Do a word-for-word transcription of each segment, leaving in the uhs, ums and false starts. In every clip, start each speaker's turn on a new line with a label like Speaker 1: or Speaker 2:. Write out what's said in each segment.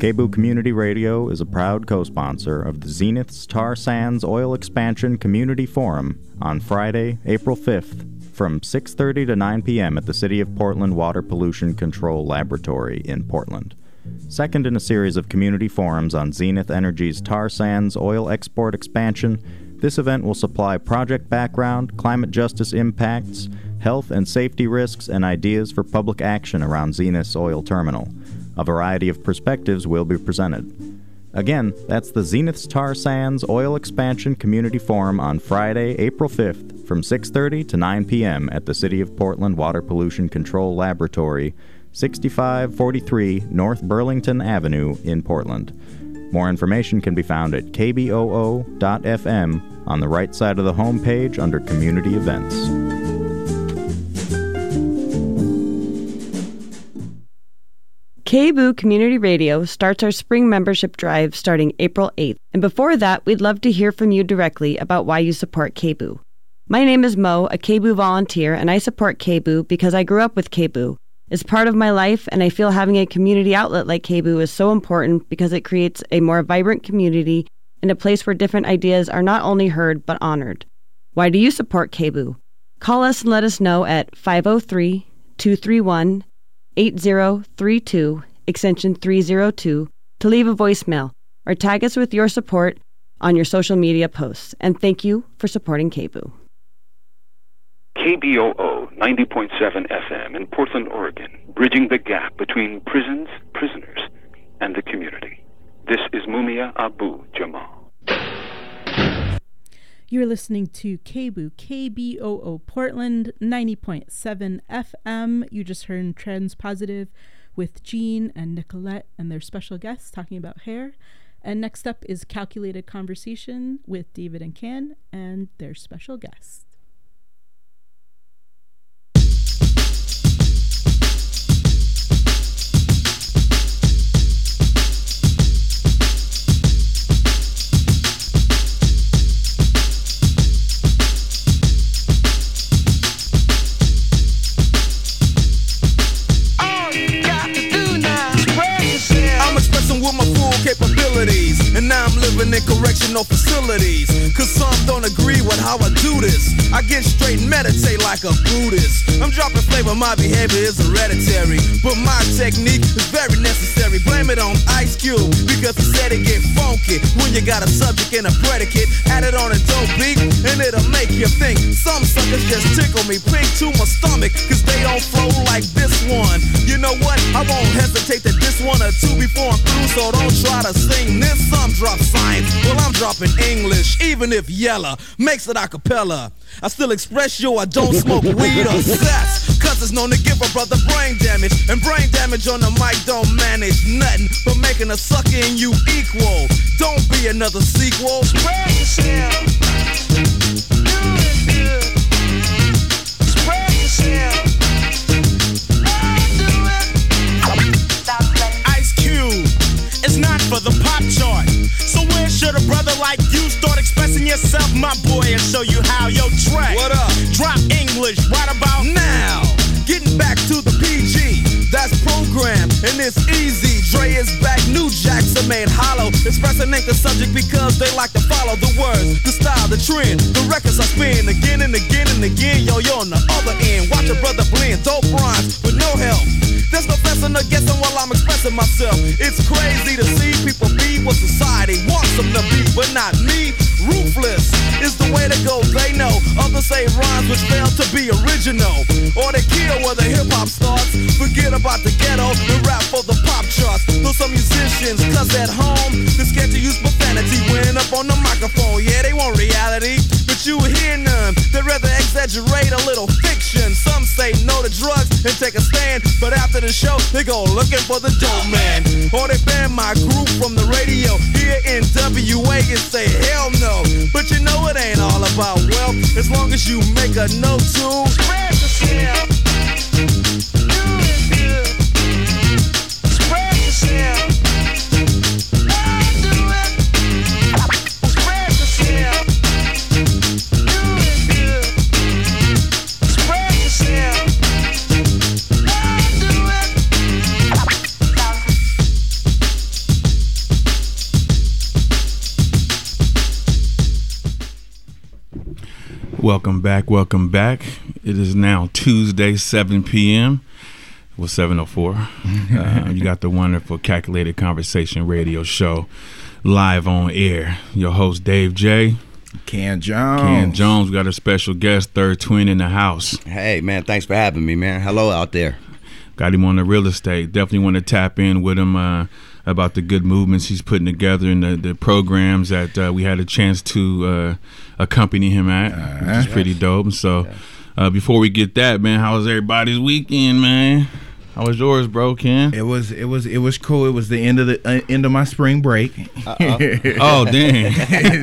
Speaker 1: KBOO Community Radio is a proud co-sponsor of the Zenith's Tar Sands Oil Expansion Community Forum on Friday, April fifth, from six thirty to nine p.m. at the City of Portland Water Pollution Control Laboratory in Portland. Second in a series of community forums on Zenith Energy's tar sands oil export expansion, this event will supply project background, climate justice impacts, health and safety risks, and ideas for public action around Zenith's oil terminal. A variety of perspectives will be presented. Again, that's the Zenith's Tar Sands Oil Expansion Community Forum on Friday, April fifth, from six thirty to nine p.m. at the City of Portland Water Pollution Control Laboratory, sixty-five forty-three North Burlington Avenue in Portland. More information can be found at k b o o dot f m on the right side of the homepage under Community Events.
Speaker 2: KBOO Community Radio starts our spring membership drive starting April eighth. And before that, we'd love to hear from you directly about why you support KBOO. My name is Mo, a KBOO volunteer, and I support KBOO because I grew up with KBOO. It's part of my life, and I feel having a community outlet like KBOO is so important because it creates a more vibrant community and a place where different ideas are not only heard but honored. Why do you support KBOO? Call us and let us know at five oh three, two three one, eight oh three two, extension three oh two, to leave a voicemail, or tag us with your support on your social media posts. And thank you for supporting KBOO.
Speaker 3: K B O O ninety point seven F M in Portland, Oregon, bridging the gap between prisons, prisoners, and the community. This is Mumia Abu Jamal.
Speaker 4: You're listening to KBOO, K B O O Portland, ninety point seven F M. You just heard Transpositive with Jean and Nicolette and their special guests talking about hair. And next up is Calculated Conversation with David and Can and their special guest.
Speaker 5: With my full capabilities, and now I'm living in correctional facilities, cause some don't agree with how I do this. I get straight and meditate like a Buddhist. I'm dropping flavor, my behavior is hereditary, but my technique is very necessary. Blame it on Ice Cube, because he said it get funky when you got a subject and a predicate. Add it on a dope beat, and it'll make you think. Some suckers just tickle me pink to my stomach, cause they don't flow like this one. You know what? I won't hesitate to diss one or two before I'm through, so don't try to sing this. Some drop science, well I'm dropping English, even if Yella makes it a cappella. I still express yo, I don't smoke weed or sex, cause it's known to give a brother brain damage, and brain damage on the mic don't manage nothing but making a sucker in you equal. Don't be another sequel. Spread yourself, do it good. Spread yourself. It's not for the pop chart. So where should a brother like you start expressing yourself, my boy, and show you how? Yo, Trey, what up? Drop English right about now. Getting back to the P G, that's programmed, and it's easy. Dre is back, new jacks are made hollow. Expressing ain't the subject because they like to follow the words, the style, the trend. The records I spin again and again and again. Yo, you're on the other end. Watch a brother blend dope rhymes with no help. There's no guessing or guessing while I'm expressing myself. It's crazy to see people be what society wants them to be, but not me. Ruthless is the way to go, they know. Others say rhymes which fail to be original, or they kill where the hip-hop starts. Forget about the ghetto and rap for the pop charts. Though some musicians, cause at home they're scared to use profanity when up on the microphone. Yeah, they want reality, but you hear none. They'd rather exaggerate a little fiction. Some say no to drugs and take a stand, but after the show they go looking for the dope man, or they ban my group from the radio here in W A and say hell no. But you know it ain't all about wealth, as long as you make a note to spread yourself. Do it good. Spread yourself. Do it. Spread yourself. Do it good. Spread yourself. Do it.
Speaker 6: welcome back, welcome back. It is now Tuesday, seven p.m. Well, seven oh four. Uh, you got the wonderful Calculated Conversation radio show live on air. Your host, Dave J.
Speaker 7: Ken Jones.
Speaker 6: Ken Jones. We got a special guest, Third Twin, in the house.
Speaker 8: Hey, man, thanks for having me, man. Hello out there.
Speaker 6: Got him on the real estate. Definitely want to tap in with him uh, about the good movements he's putting together and the, the programs that uh, we had a chance to uh, accompany him at, uh, which is yes. pretty dope. So uh, before we get that, man, how was everybody's weekend, man? How was yours, bro, Ken?
Speaker 7: It was, it was, it was cool. It was the end of the uh, end of my spring break.
Speaker 6: Oh, dang!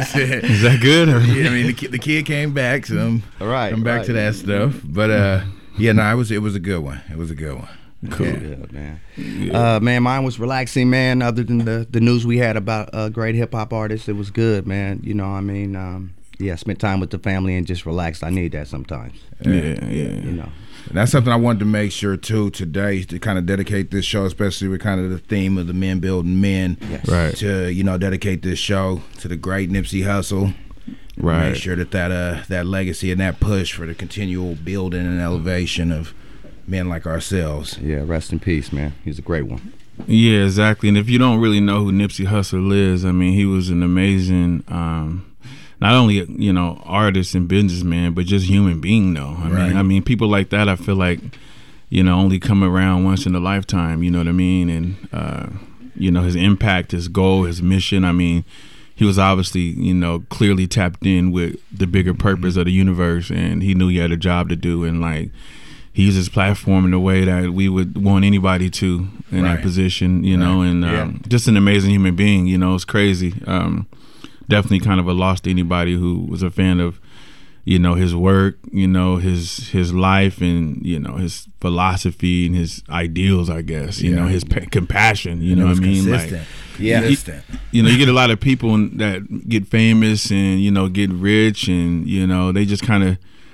Speaker 6: Is that good? Or?
Speaker 7: Yeah, I mean, the kid, the kid came back, so I'm,
Speaker 8: All right,
Speaker 7: I'm back
Speaker 8: right.
Speaker 7: to that stuff. But uh, yeah, no, it was, it was a good one. It was a good one.
Speaker 6: Cool,
Speaker 8: yeah, yeah, man. Yeah. Uh, man, mine was relaxing, man. Other than the the news we had about a great hip hop artist, it was good, man. You know, I mean, um, yeah, spent time with the family and just relaxed. I need that sometimes.
Speaker 6: Yeah, yeah. yeah.
Speaker 8: You know.
Speaker 7: And that's something I wanted to make sure too today, to kind of dedicate this show, especially with kind of the theme of the men building men,
Speaker 8: yes.
Speaker 6: right?
Speaker 7: To you know, dedicate this show to the great Nipsey Hussle,
Speaker 6: right?
Speaker 7: Make sure that that uh that legacy and that push for the continual building and elevation of men like ourselves.
Speaker 8: Yeah, rest in peace, man. He's a great one.
Speaker 6: Yeah, exactly. And if you don't really know who Nipsey Hussle is, I mean, he was an amazing. Um, Not only, you know, artist and businessman, but just human being, though. I
Speaker 7: right.
Speaker 6: mean, I mean, people like that, I feel like, you know, only come around once in a lifetime. You know what I mean? And uh, you know, his impact, his goal, his mission. I mean, he was obviously, you know, clearly tapped in with the bigger purpose of the universe, and he knew he had a job to do. And like, he used his platform in a way that we would want anybody to in
Speaker 7: right.
Speaker 6: that position. You know,
Speaker 7: right.
Speaker 6: and
Speaker 7: yeah.
Speaker 6: um, just an amazing human being. You know, it's crazy. Um, Definitely kind of a loss to anybody who was a fan of, you know, his work, you know, his his life and, you know, his philosophy and his ideals, I guess, you
Speaker 7: yeah.
Speaker 6: know, his pa- compassion, you
Speaker 7: and
Speaker 6: know what I mean?
Speaker 7: Consistent.
Speaker 6: Like,
Speaker 7: yeah.
Speaker 6: You, you know, you get a lot of people that get famous and, you know, get rich and, you know, they just kind of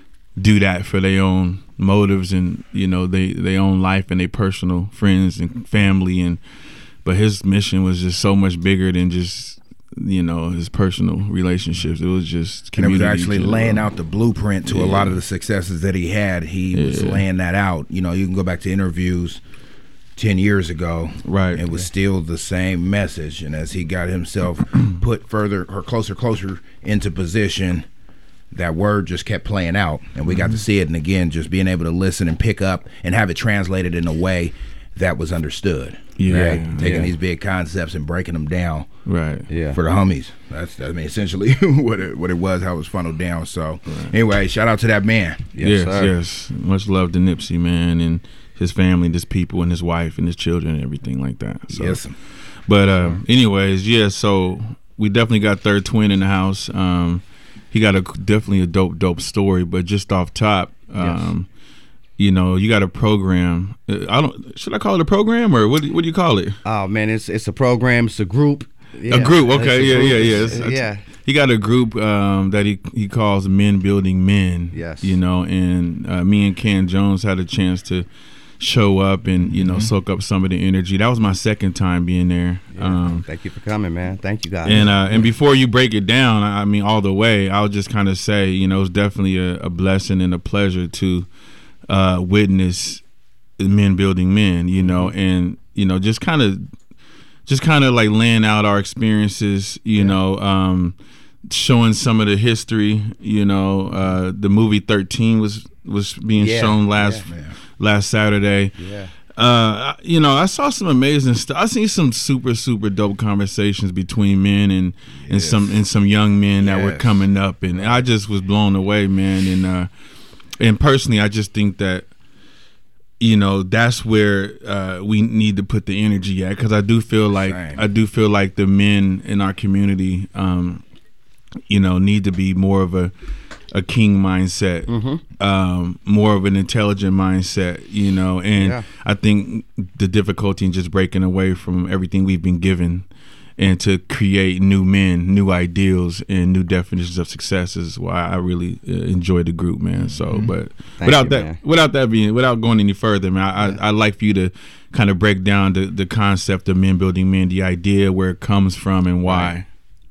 Speaker 6: do that for their own motives and, you know, they their own life and their personal friends and family. And but his mission was just so much bigger than just, you know, his personal relationships. It was just community.
Speaker 7: And it was actually laying out the blueprint to
Speaker 6: yeah.
Speaker 7: a lot of the successes that he had. He yeah. was laying that out. You know, you can go back to interviews ten years ago.
Speaker 6: Right.
Speaker 7: It was yeah. still the same message. And as he got himself put further or closer, closer into position, that word just kept playing out. And we mm-hmm. got to see it. And again, just being able to listen and pick up and have it translated in a way that was understood.
Speaker 6: Yeah,
Speaker 7: right? Taking
Speaker 6: yeah.
Speaker 7: these big concepts and breaking them down,
Speaker 6: right?
Speaker 8: Yeah,
Speaker 7: for the homies. That's, I mean, essentially what it what it was, how it was funneled down. So, right. anyway, shout out to that man.
Speaker 6: Yes, yes, yes. Much love to Nipsey, man, and his family, and his people, and his wife, and his children, and everything like that. So,
Speaker 7: yes.
Speaker 6: But uh, anyways, yeah. So we definitely got Third Twin in the house. Um, he got a definitely a dope, dope story. But just off top. Um, yes. You know, you got a program. I don't. Should I call it a program or what? Do, what do you call it?
Speaker 8: Oh man, it's it's a program. It's a group. Yeah.
Speaker 6: A group. Okay. Yeah.
Speaker 8: Group.
Speaker 6: Yeah. Yeah.
Speaker 8: It's,
Speaker 6: it's,
Speaker 8: yeah.
Speaker 6: He got a group um, that he he calls Men Building Men.
Speaker 8: Yes.
Speaker 6: You know, and uh, me and Ken Jones had a chance to show up and you know mm-hmm. soak up some of the energy. That was my second time being there.
Speaker 8: Yeah.
Speaker 6: Um,
Speaker 8: Thank you for coming, man. Thank you guys.
Speaker 6: And uh, and before you break it down, I mean, all the way, I'll just kind of say, you know, it's definitely a, a blessing and a pleasure to. Uh, witness men building men, you know, and you know, just kind of, just kind of like laying out our experiences, you yeah. know, um, showing some of the history. You know, uh, the movie thirteen was was being yeah. shown last yeah. last Saturday.
Speaker 8: Yeah.
Speaker 6: Uh, you know, I saw some amazing stuff. I seen some super super dope conversations between men and and
Speaker 7: yes.
Speaker 6: some and some young men
Speaker 7: yes.
Speaker 6: that were coming up, and I just was blown away, man, and. uh And personally, I just think that, you know, that's where uh, we need to put the energy at, because I do feel like
Speaker 7: Same.
Speaker 6: I do feel like the men in our community, um, you know, need to be more of a a king mindset,
Speaker 8: mm-hmm.
Speaker 6: um, more of an intelligent mindset, you know. And
Speaker 8: yeah.
Speaker 6: I think the difficulty in just breaking away from everything we've been given. And to create new men, new ideals, and new definitions of success is why I really uh, enjoy the group, man. So,
Speaker 8: mm-hmm.
Speaker 6: but
Speaker 8: Thank
Speaker 6: without
Speaker 8: you,
Speaker 6: that,
Speaker 8: man.
Speaker 6: without that being, without going any further, man, I,
Speaker 8: yeah.
Speaker 6: I, I'd like for you to kind of break down the, the concept of men building men, the idea, where it comes from, and why.
Speaker 8: Right.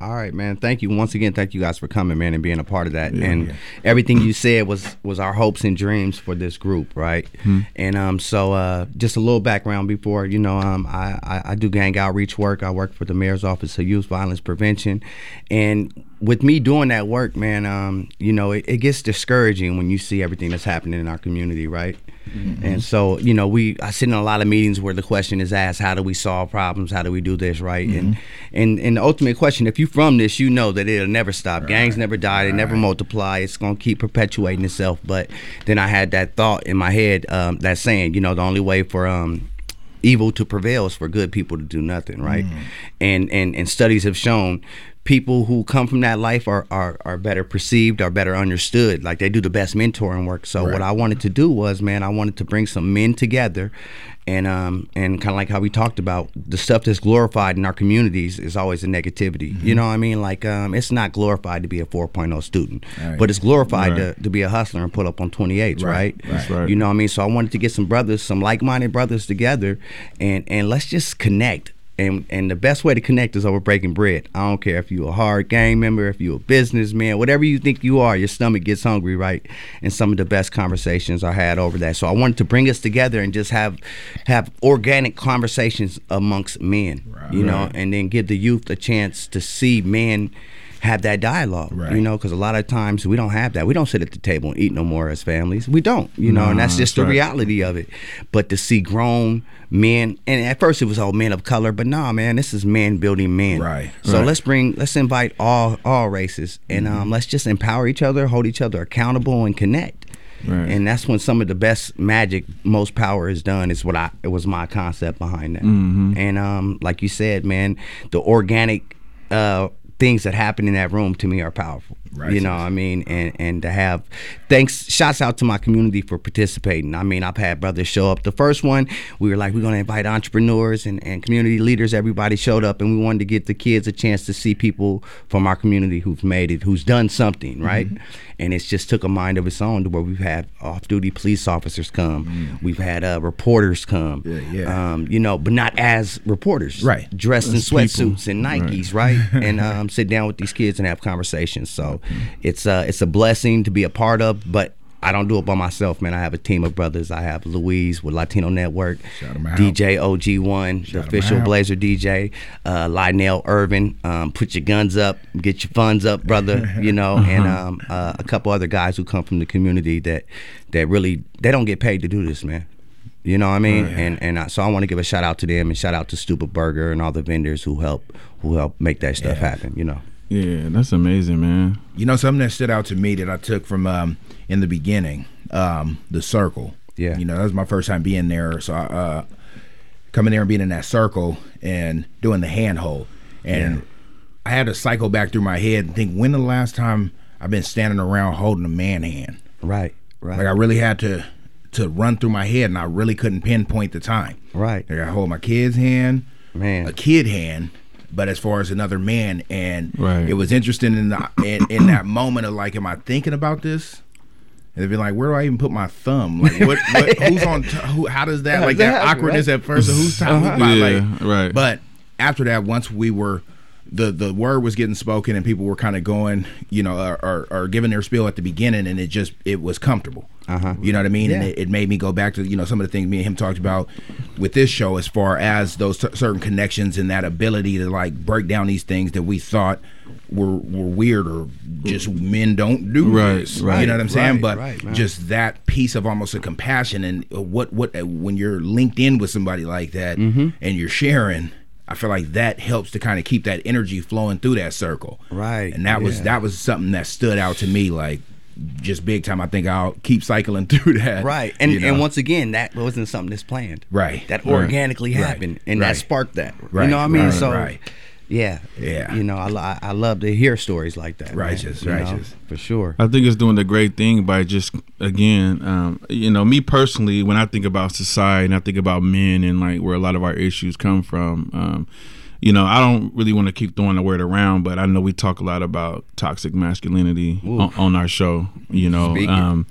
Speaker 8: All right, man. Thank you once again. Thank you guys for coming, man, and being a part of that.
Speaker 6: Yeah,
Speaker 8: and
Speaker 6: yeah.
Speaker 8: everything you said was was our hopes and dreams for this group, right?
Speaker 6: Hmm.
Speaker 8: And um, so uh, just a little background before you know, um, I, I I do gang outreach work. I work for the Mayor's Office of Youth Violence Prevention, and with me doing that work, man, um, you know, it, it gets discouraging when you see everything that's happening in our community, right? Mm-hmm. And so, you know, we I sit in a lot of meetings where the question is asked, how do we solve problems? How do we do this, right? Mm-hmm. And and and the ultimate question, if you're from this, you know that it'll never stop. Right. Gangs never die. They right. never multiply. It's going to keep perpetuating itself. But then I had that thought in my head, um, that saying, you know, the only way for um, evil to prevail is for good people to do nothing, right? Mm. And, and, and studies have shown people who come from that life are, are are better perceived, are better understood. Like they do the best mentoring work. So right. what I wanted to do was, man, I wanted to bring some men together, and um and kind of like how we talked about the stuff that's glorified in our communities is always the negativity. Mm-hmm. You know what I mean? Like um it's not glorified to be a four point oh student, right. but it's glorified right. to, to be a hustler and pull up on twenty-eights, right? right?
Speaker 6: That's right.
Speaker 8: You know what I mean? So I wanted to get some brothers, some like-minded brothers together, and and let's just connect. And and the best way to connect is over breaking bread. I don't care if you're a hard gang member, if you're a businessman, whatever you think you are, your stomach gets hungry, right? And some of the best conversations are had over that. So I wanted to bring us together and just have have organic conversations amongst men, right. you know, and then give the youth a chance to see men have that dialogue, right. you know, because a lot of times we don't have that. We don't sit at the table and eat no more as families. We don't, you know, nah, and that's just that's the right. reality of it. But to see grown men, and at first it was all men of color, but nah, man, this is men building men.
Speaker 7: Right.
Speaker 8: So
Speaker 7: right.
Speaker 8: let's bring, let's invite all all races, and um, let's just empower each other, hold each other accountable, and connect. Right. And that's when some of the best magic, most power is done. Is what I it was my concept behind that. Mm-hmm. And um, like you said, man, the organic. Uh, things that happen in that room to me are powerful. Right. You know what I mean? And and to have thanks, shouts out to my community for participating. I mean, I've had brothers show up. The first one, we were like, we're gonna invite entrepreneurs and, and community leaders. Everybody showed up, and we wanted to give the kids a chance to see people from our community who've made it, who's done something, right? Mm-hmm. And it's just took a mind of its own to where we've had off-duty police officers come. Mm-hmm. We've had uh, reporters come. Yeah, yeah. Um, you know, but not as reporters.
Speaker 7: Right.
Speaker 8: Dressed
Speaker 7: That's
Speaker 8: in sweatsuits
Speaker 7: people.
Speaker 8: and Nikes, right? right? And um, sit down with these kids and have conversations. So it's uh, it's a blessing to be a part of, but I don't do it by myself, man. I have a team of brothers. I have Louise with Latino Network, D J O G one, Shout the official Blazer D J, uh, Lionel Irvin. Um, put your guns up, get your funds up, brother. You know, uh-huh. and um, uh, a couple other guys who come from the community that that really they don't get paid to do this, man. You know what I mean? Oh, yeah. And and I, so I want to give a shout out to them and shout out to Stupid Burger and all the vendors who help who help make that stuff yeah. happen. You know.
Speaker 6: Yeah, that's amazing, man.
Speaker 7: You know, something that stood out to me that I took from um, in the beginning, um, the circle.
Speaker 8: Yeah.
Speaker 7: You know, that was my first time being there. So I, uh, coming there and being in that circle and doing the handhold. And yeah. I had to cycle back through my head and think, when the last time I've been standing around holding a man hand?
Speaker 8: Right, right.
Speaker 7: Like I really had to to run through my head, and I really couldn't pinpoint the time.
Speaker 8: Right.
Speaker 7: Like I hold my kid's hand,
Speaker 8: man,
Speaker 7: a kid hand, but as far as another man, and
Speaker 6: right.
Speaker 7: it was interesting in, the, in in that moment of like, am I thinking about this? And they'd be like, where do I even put my thumb? Like, what? what who's on? T- who? How does that? Like that awkwardness right? at first. Of who's time?
Speaker 6: Uh-huh. Yeah, like, right.
Speaker 7: But after that, once we were, the the word was getting spoken, and people were kind of going, you know, or, or, or giving their spiel at the beginning, and it just it was comfortable.
Speaker 8: Uh-huh.
Speaker 7: You know what I mean?
Speaker 8: Yeah.
Speaker 7: And it, it made me go back to, you know, some of the things me and him talked about with this show, as far as those t- certain connections and that ability to like break down these things that we thought were were weird or just men don't do
Speaker 6: right,
Speaker 7: this.
Speaker 6: Right,
Speaker 7: you know what I'm saying?
Speaker 8: Right,
Speaker 7: but
Speaker 8: right, right.
Speaker 7: just that piece of almost a compassion, and what what when you're linked in with somebody like that
Speaker 8: mm-hmm.
Speaker 7: and you're sharing, I feel like that helps to kind of keep that energy flowing through that circle.
Speaker 8: Right.
Speaker 7: And that was
Speaker 8: yeah.
Speaker 7: that was something that stood out to me, like, just big time. I think I'll keep cycling through that.
Speaker 8: Right. And
Speaker 7: you know?
Speaker 8: and once again, that wasn't something that's planned.
Speaker 7: Right.
Speaker 8: That
Speaker 7: right.
Speaker 8: organically
Speaker 7: right.
Speaker 8: happened, and
Speaker 7: right.
Speaker 8: that sparked that.
Speaker 7: Right.
Speaker 8: You know what I mean?
Speaker 7: Right.
Speaker 8: So,
Speaker 7: right.
Speaker 8: yeah.
Speaker 7: Yeah.
Speaker 8: You know, I, I love to hear stories like that.
Speaker 7: Righteous,
Speaker 8: man,
Speaker 7: righteous.
Speaker 8: Know, for sure.
Speaker 6: I think it's doing the great thing by just, again, um, you know, me personally, when I think about society and I think about men and like where a lot of our issues come from, um, you know, I don't really want to keep throwing the word around, but I know we talk a lot about toxic masculinity on, on our show, you know. Um,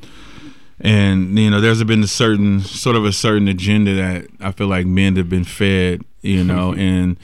Speaker 6: and, you know, there's been a certain, sort of a certain agenda that I feel like men have been fed, you know, and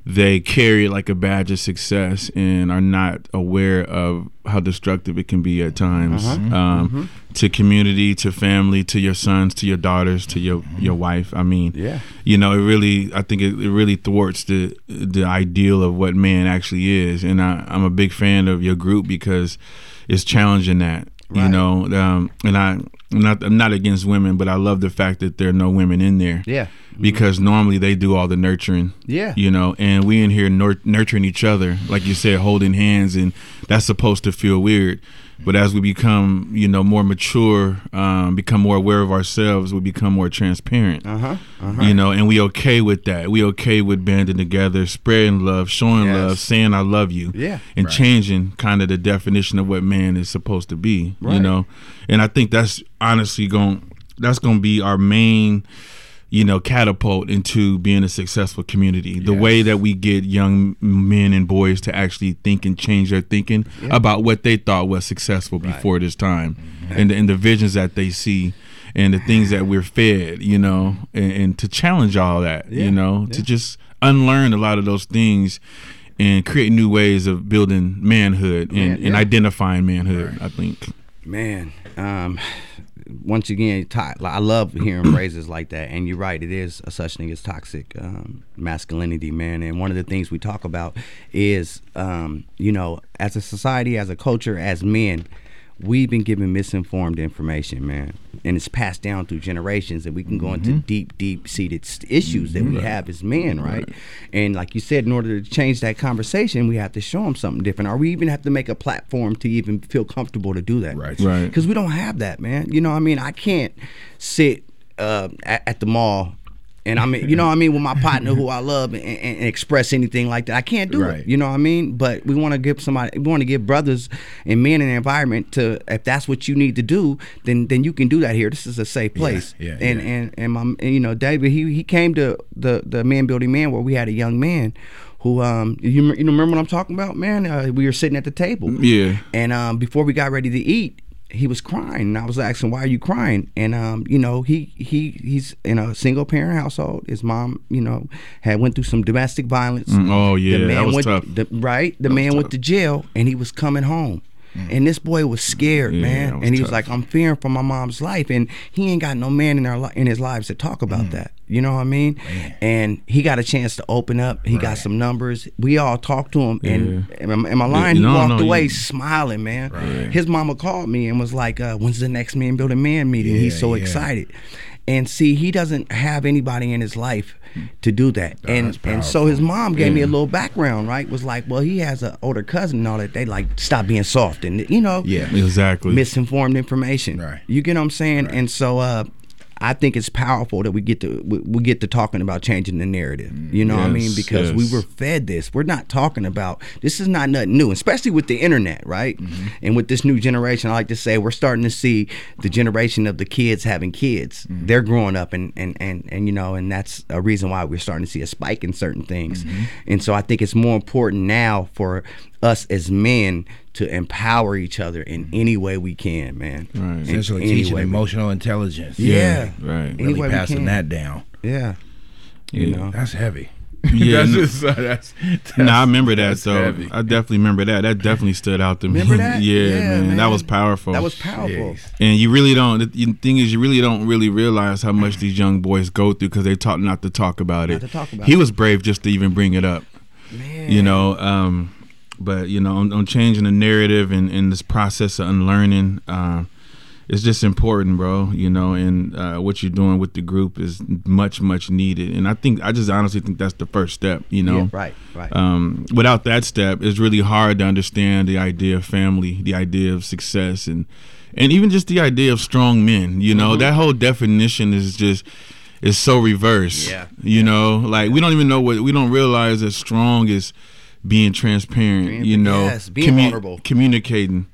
Speaker 6: they carry it like a badge of success and are not aware of how destructive it can be at times.
Speaker 8: Uh-huh.
Speaker 6: Um,
Speaker 8: Mm-hmm.
Speaker 6: to community, to family, to your sons, to your daughters, to your your wife. I mean,
Speaker 8: Yeah.
Speaker 6: you know, it really, I think it, it really thwarts the the ideal of what man actually is. And I, I'm a big fan of your group because it's challenging that, you
Speaker 8: Right.
Speaker 6: know. Um, and I, I'm not, I'm not against women, but I love the fact that there are no women in there.
Speaker 8: Yeah.
Speaker 6: Because normally they do all the nurturing.
Speaker 8: Yeah.
Speaker 6: You know, and we in here nur- nurturing each other, like you said, holding hands, and that's supposed to feel weird. But as we become, you know, more mature, um, become more aware of ourselves, we become more transparent.
Speaker 8: Uh-huh. Uh-huh.
Speaker 6: You know, and we okay with that. We okay with banding together, spreading love, showing
Speaker 8: Yes.
Speaker 6: love, saying I love you.
Speaker 8: Yeah.
Speaker 6: And
Speaker 7: Right.
Speaker 6: changing kind of the definition of what man is supposed to be. You
Speaker 8: Right.
Speaker 6: know, and I think that's honestly going that's going to be our main, you know, catapult into being a successful community. The
Speaker 7: Yes.
Speaker 6: way that we get young men and boys to actually think and change their thinking about what they thought was successful before this time, and, the, and the visions that they see, and the things that we're fed, you know, and, and to challenge all that,
Speaker 8: Yeah.
Speaker 6: you know,
Speaker 8: Yeah.
Speaker 6: to just unlearn a lot of those things and create new ways of building manhood and,
Speaker 8: Man,
Speaker 6: and
Speaker 8: yeah.
Speaker 6: identifying manhood, I think.
Speaker 8: Man, um, once again, to- I love hearing phrases like that. And you're right, it is a such thing as toxic um, masculinity, man. And one of the things we talk about is, um, you know, as a society, as a culture, as men, we've been given misinformed information, man. And it's passed down through generations, and we can go into deep, deep seated issues that we have as men, right? And like you said, in order to change that conversation, we have to show them something different, or we even have to make a platform to even feel comfortable to do that.
Speaker 7: Right.
Speaker 6: Right.
Speaker 8: Because we don't have that, man. You know what I mean? I can't sit uh, at, at the mall and I mean, you know what I mean, with my partner who I love and, and, and express anything like that. I can't do
Speaker 7: Right.
Speaker 8: it. You know what I mean? But we want to give somebody, we want to give brothers and men an environment to, if that's what you need to do, then then you can do that here. This is a safe place.
Speaker 7: yeah,
Speaker 8: and,
Speaker 7: yeah.
Speaker 8: and and my, and, you know, David, he he came to the the Man Building Man where we had a young man who, um, you, you remember what I'm talking about, man? Uh, we were sitting at the table.
Speaker 6: Yeah.
Speaker 8: And um, before we got ready to eat, he was crying, and I was asking, "Why are you crying?" And um, you know, he he he's in a single parent household. His mom, you know, had went through some domestic violence.
Speaker 6: Mm, oh, yeah,
Speaker 8: the
Speaker 6: that
Speaker 8: man
Speaker 6: was
Speaker 8: went,
Speaker 6: tough.
Speaker 8: The, right, the
Speaker 6: That was
Speaker 8: man went
Speaker 6: tough.
Speaker 8: to jail, and he was coming home. And this boy was scared,
Speaker 6: Yeah,
Speaker 8: man,
Speaker 6: that was
Speaker 8: and he was
Speaker 6: tough.
Speaker 8: like, "I'm fearing for my mom's life," and he ain't got no man in our li- in his lives to talk about
Speaker 6: Mm.
Speaker 8: that. You know what I mean? And he got a chance to open up. He got
Speaker 7: Right.
Speaker 8: some numbers. We all talked to him, and
Speaker 6: Yeah.
Speaker 8: am, am I lying? He
Speaker 6: No,
Speaker 8: walked
Speaker 6: no,
Speaker 8: away
Speaker 6: you-
Speaker 8: smiling, man.
Speaker 7: Right.
Speaker 8: His mama called me and was like, uh, "When's the next Man Building Man meeting?" He's
Speaker 7: Yeah,
Speaker 8: so
Speaker 7: yeah.
Speaker 8: excited. And see, he doesn't have anybody in his life to do that.
Speaker 7: Oh,
Speaker 8: and
Speaker 7: that's
Speaker 8: and so
Speaker 7: powerful.
Speaker 8: his mom gave me a
Speaker 6: Yeah.
Speaker 8: little background, right? Was like, well, he has an older cousin and all that. They like stop being soft and you know,
Speaker 7: Yeah.
Speaker 6: Exactly.
Speaker 8: misinformed information.
Speaker 7: Right.
Speaker 8: You get what I'm saying? And so uh I think it's powerful that we get to we, we get to talking about changing the narrative. You know what I mean?
Speaker 6: Yes,
Speaker 8: Because we
Speaker 6: yes.
Speaker 8: were fed this. We're not talking about this is not nothing new, especially with the internet, right? And with this new generation, I like to say we're starting to see the generation of the kids having kids. They're growing up and and, and and you know, and that's a reason why we're starting to see a spike in certain things. And so I think it's more important now for us as men to empower each other in any way we can, man.
Speaker 6: Right.
Speaker 8: In
Speaker 7: Essentially
Speaker 8: any
Speaker 7: teaching
Speaker 8: way we-
Speaker 7: emotional intelligence.
Speaker 8: Yeah.
Speaker 6: Right.
Speaker 8: Any
Speaker 7: Really
Speaker 8: way we
Speaker 7: passing
Speaker 8: can.
Speaker 7: that down.
Speaker 8: Yeah.
Speaker 6: Yeah.
Speaker 8: You know?
Speaker 7: That's heavy.
Speaker 6: Yeah,
Speaker 7: that's
Speaker 6: no-
Speaker 7: just, uh, that's, that's,
Speaker 6: No, I remember that.
Speaker 7: that's
Speaker 6: So
Speaker 7: heavy.
Speaker 6: I definitely remember that. That definitely stood out to me.
Speaker 8: Remember that?
Speaker 6: yeah,
Speaker 8: Yeah,
Speaker 6: man,
Speaker 8: man.
Speaker 6: that was powerful.
Speaker 8: That was powerful.
Speaker 7: Jeez.
Speaker 6: And you really don't. The thing is, you really don't really realize how much these young boys go through because they taught not to talk about
Speaker 8: Not
Speaker 6: it.
Speaker 8: to talk about
Speaker 6: he
Speaker 8: it.
Speaker 6: was brave just to even bring it up.
Speaker 8: Man.
Speaker 6: You know, um, but you know, on, on changing the narrative and, and this process of unlearning, uh, it's just important, bro. You know, and uh, what you're doing with the group is much, much needed. And I think, I just honestly think that's the first step. You know,
Speaker 8: Yeah, right, right.
Speaker 6: um, without that step, it's really hard to understand the idea of family, the idea of success, and and even just the idea of strong men. You know, that whole definition is just is so reverse.
Speaker 8: Yeah.
Speaker 6: You know, like we don't even know what we don't realize that strong is being transparent.
Speaker 8: Being-
Speaker 6: you know,
Speaker 8: yes, being vulnerable.
Speaker 6: communicating,
Speaker 8: Yeah.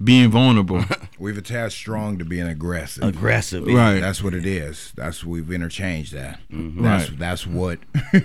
Speaker 6: being vulnerable.
Speaker 7: We've attached strong to being aggressive.
Speaker 8: Aggressive,
Speaker 6: right?
Speaker 7: That's what it is. That's we've interchanged that.
Speaker 8: Mm-hmm.
Speaker 7: That's
Speaker 6: Right.
Speaker 7: that's what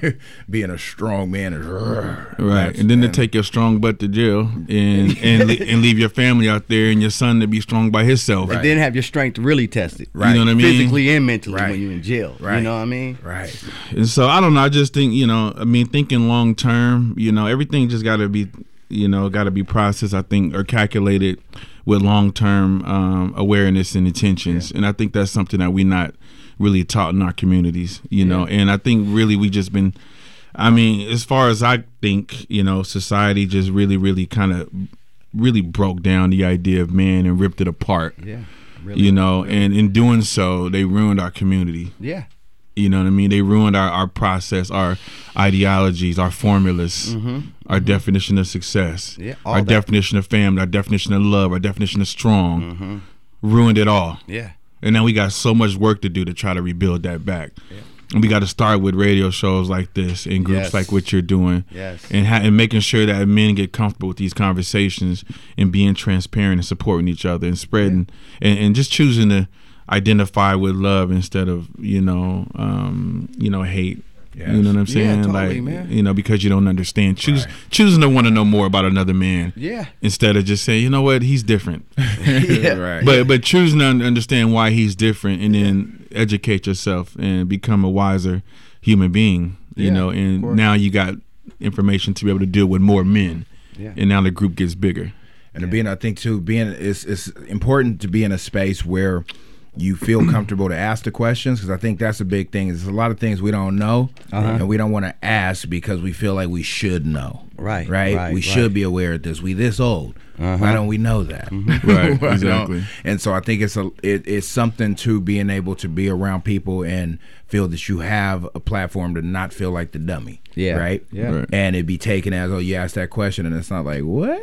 Speaker 7: being a strong man is.
Speaker 6: Right,
Speaker 7: That's-
Speaker 6: and then to take your strong butt to jail and and, le- and leave your family out there and your son to be strong by himself.
Speaker 7: Right.
Speaker 8: And then have your strength really tested.
Speaker 7: Right.
Speaker 6: You know what I mean?
Speaker 8: Physically and mentally
Speaker 7: Right.
Speaker 8: when you're in jail.
Speaker 7: Right.
Speaker 8: You know what I mean?
Speaker 7: Right.
Speaker 6: And so I don't know. I just think, you know, I mean, thinking long term, you know, everything just got to be, you know, got to be processed, I think, or calculated with long term um, awareness and intentions. Yeah. And I think that's something that we're not really taught in our communities, you yeah. know. And I think really we just been, I mean, as far as I think, you know, society just really, really kind of really broke down the idea of man and ripped it apart.
Speaker 8: Yeah. Really,
Speaker 6: you know,
Speaker 8: really.
Speaker 6: and in doing so, they ruined our community.
Speaker 8: Yeah.
Speaker 6: You know what I mean? They ruined our, our process, our ideologies, our formulas,
Speaker 8: mm-hmm.
Speaker 6: our
Speaker 8: mm-hmm.
Speaker 6: definition of success,
Speaker 8: yeah, all
Speaker 6: our
Speaker 8: that.
Speaker 6: definition of family, our definition of love, our definition of strong.
Speaker 8: Mm-hmm.
Speaker 6: Ruined it all.
Speaker 8: Yeah.
Speaker 6: And now we got so much work to do to try to rebuild that back.
Speaker 8: Yeah.
Speaker 6: And we got to start with radio shows like this and groups
Speaker 8: yes.
Speaker 6: like what you're doing.
Speaker 8: Yes.
Speaker 6: And, ha- and making sure that men get comfortable with these conversations and being transparent and supporting each other and spreading yeah. and, and just choosing to identify with love instead of, you know, um, you know, hate. Yes. You know what I'm saying?
Speaker 8: Yeah, totally,
Speaker 6: like,
Speaker 8: man.
Speaker 6: you know, because you don't understand. Choose
Speaker 7: Right.
Speaker 6: choosing to want to know more about another man.
Speaker 8: Yeah.
Speaker 6: Instead of just saying, you know what, he's different.
Speaker 8: yeah.
Speaker 7: Right.
Speaker 6: But but choosing to understand why he's different and then educate yourself and become a wiser human being. You
Speaker 8: Yeah,
Speaker 6: know, and now you got information to be able to deal with more men.
Speaker 8: Yeah.
Speaker 6: And now the group gets bigger.
Speaker 7: And to being, I think too, being it's it's important to be in a space where you feel comfortable to ask the questions, because I think that's a big thing. There's a lot of things we don't know, uh-huh. and we don't want to ask because we feel like we should know.
Speaker 8: Right,
Speaker 7: right.
Speaker 8: right
Speaker 7: we
Speaker 8: right.
Speaker 7: should be aware of this. We this old.
Speaker 8: Uh-huh.
Speaker 7: Why don't we know that?
Speaker 8: Mm-hmm.
Speaker 6: Right,
Speaker 7: Why
Speaker 6: exactly.
Speaker 7: don't- And so I think it's a it, it's something to being able to be around people and feel that you have a platform to not feel like the dummy.
Speaker 8: Yeah,
Speaker 7: right.
Speaker 8: Yeah.
Speaker 6: Right.
Speaker 7: And it be taken as, oh, you asked that question, and it's not like what,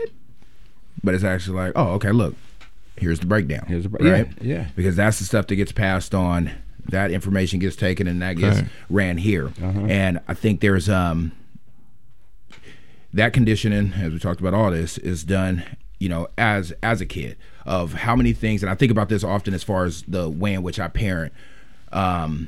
Speaker 7: but it's actually like, oh, okay, look. Here's the breakdown.
Speaker 8: Here's the bre-
Speaker 7: right?
Speaker 8: Yeah, yeah.
Speaker 7: Because that's the stuff that gets passed on. That information gets taken and that gets
Speaker 6: Okay.
Speaker 7: ran here.
Speaker 8: Uh-huh.
Speaker 7: And I think there's um that conditioning, as we talked about all this, is done, you know, as as a kid of how many things, and I think about this often as far as the way in which I parent. Um,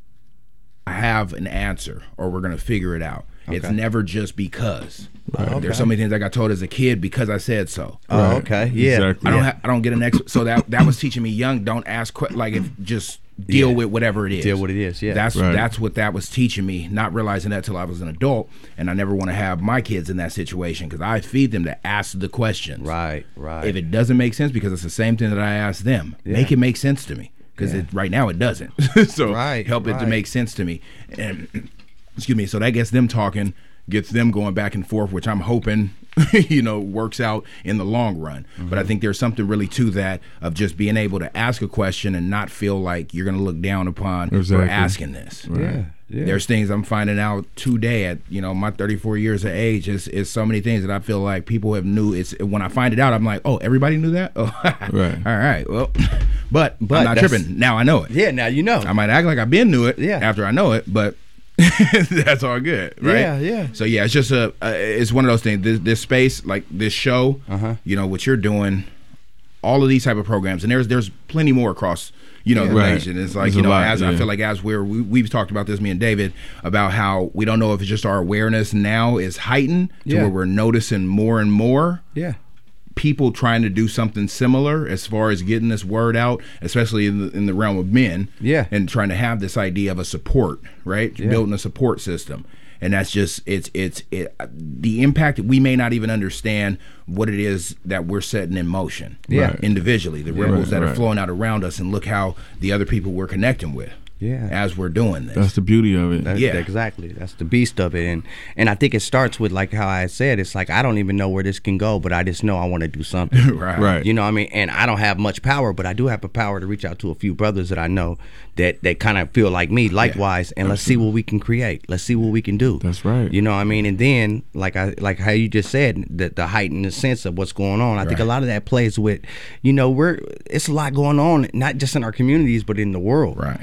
Speaker 7: I have an answer, or we're gonna figure it out.
Speaker 8: Okay.
Speaker 7: It's never just because.
Speaker 8: Right. Okay.
Speaker 7: There's so many things I got told as a kid because I said so.
Speaker 8: Oh,
Speaker 6: Right.
Speaker 8: okay. Yeah.
Speaker 6: Exactly.
Speaker 7: I don't.
Speaker 8: Yeah.
Speaker 7: Ha- I don't get an ex. So that that was teaching me young. Don't ask que- like if just deal
Speaker 8: Yeah.
Speaker 7: with whatever it is.
Speaker 8: Deal with it is, yeah.
Speaker 7: That's
Speaker 6: Right.
Speaker 7: that's what that was teaching me. Not realizing that till I was an adult, and I never want to have my kids in that situation because I feed them to ask the questions.
Speaker 8: Right. Right.
Speaker 7: If it doesn't make sense, because it's the same thing that I asked them,
Speaker 8: Yeah.
Speaker 7: make it make sense to me. Because
Speaker 8: Yeah.
Speaker 7: it right now it doesn't. so
Speaker 8: Right,
Speaker 7: help it to
Speaker 8: right.
Speaker 7: make sense to me. And excuse me. So that gets them talking, gets them going back and forth, which I'm hoping, you know, works out in the long run.
Speaker 8: Mm-hmm.
Speaker 7: But I think there's something really to that of just being able to ask a question and not feel like you're going to look down upon
Speaker 6: Exactly.
Speaker 7: for asking this.
Speaker 8: yeah. Yeah.
Speaker 7: There's things I'm finding out today at, you know, my thirty-four years of age is is so many things that I feel like people have knew. It's when I find it out, I'm like, oh, everybody knew that. Oh,
Speaker 6: Right.
Speaker 7: All right. Well, but,
Speaker 8: But
Speaker 7: I'm not
Speaker 8: that's-
Speaker 7: tripping. Now I know it.
Speaker 8: Yeah. Now you know.
Speaker 7: I might act like I've been knew it
Speaker 8: Yeah.
Speaker 7: after I know it, but that's all good, right?
Speaker 8: Yeah, yeah.
Speaker 7: So yeah, it's just a, uh, it's one of those things. This, this space, like this show,
Speaker 8: Uh-huh.
Speaker 7: you know, what you're doing, all of these type of programs, and there's there's plenty more across, you know, the
Speaker 6: Right.
Speaker 7: nation. It's like
Speaker 6: There's
Speaker 7: you
Speaker 6: a
Speaker 7: know,
Speaker 6: lot,
Speaker 7: as I
Speaker 6: yeah.
Speaker 7: feel like as we're we, we've talked about this, me and David, about how we don't know if it's just our awareness now is heightened to
Speaker 8: Yeah.
Speaker 7: where we're noticing more and more
Speaker 8: Yeah.
Speaker 7: people trying to do something similar as far as getting this word out, especially in the, in the realm of men.
Speaker 8: Yeah.
Speaker 7: And trying to have this idea of a support, right?
Speaker 8: Yeah.
Speaker 7: Building a support system. And that's just, it's, it's, it, the impact that we may not even understand what it is that we're setting in motion.
Speaker 8: Yeah.
Speaker 6: Right.
Speaker 7: Individually, the ripples
Speaker 6: Right,
Speaker 7: that are
Speaker 6: right.
Speaker 7: flowing out around us, and look how the other people we're connecting with.
Speaker 8: Yeah.
Speaker 7: As we're doing this.
Speaker 6: That's the beauty of it.
Speaker 8: That's,
Speaker 7: Yeah.
Speaker 8: exactly. That's the beast of it, and and I think it starts with like how I said. It's like I don't even know where this can go, but I just know I want to do something.
Speaker 7: Right.
Speaker 6: Right.
Speaker 8: You know what I mean? And I don't have much power, but I do have the power to reach out to a few brothers that I know that that kind of feel like me, likewise. And let's see what we can create. Let's see what we can do.
Speaker 6: That's right.
Speaker 8: You know what I mean? And then, like I like how you just said, the, the heightened sense of what's going on. I think a
Speaker 7: Right.
Speaker 8: lot of that plays with, you know, we're it's a lot going on, not just in our communities, but in the world.
Speaker 7: Right.
Speaker 8: And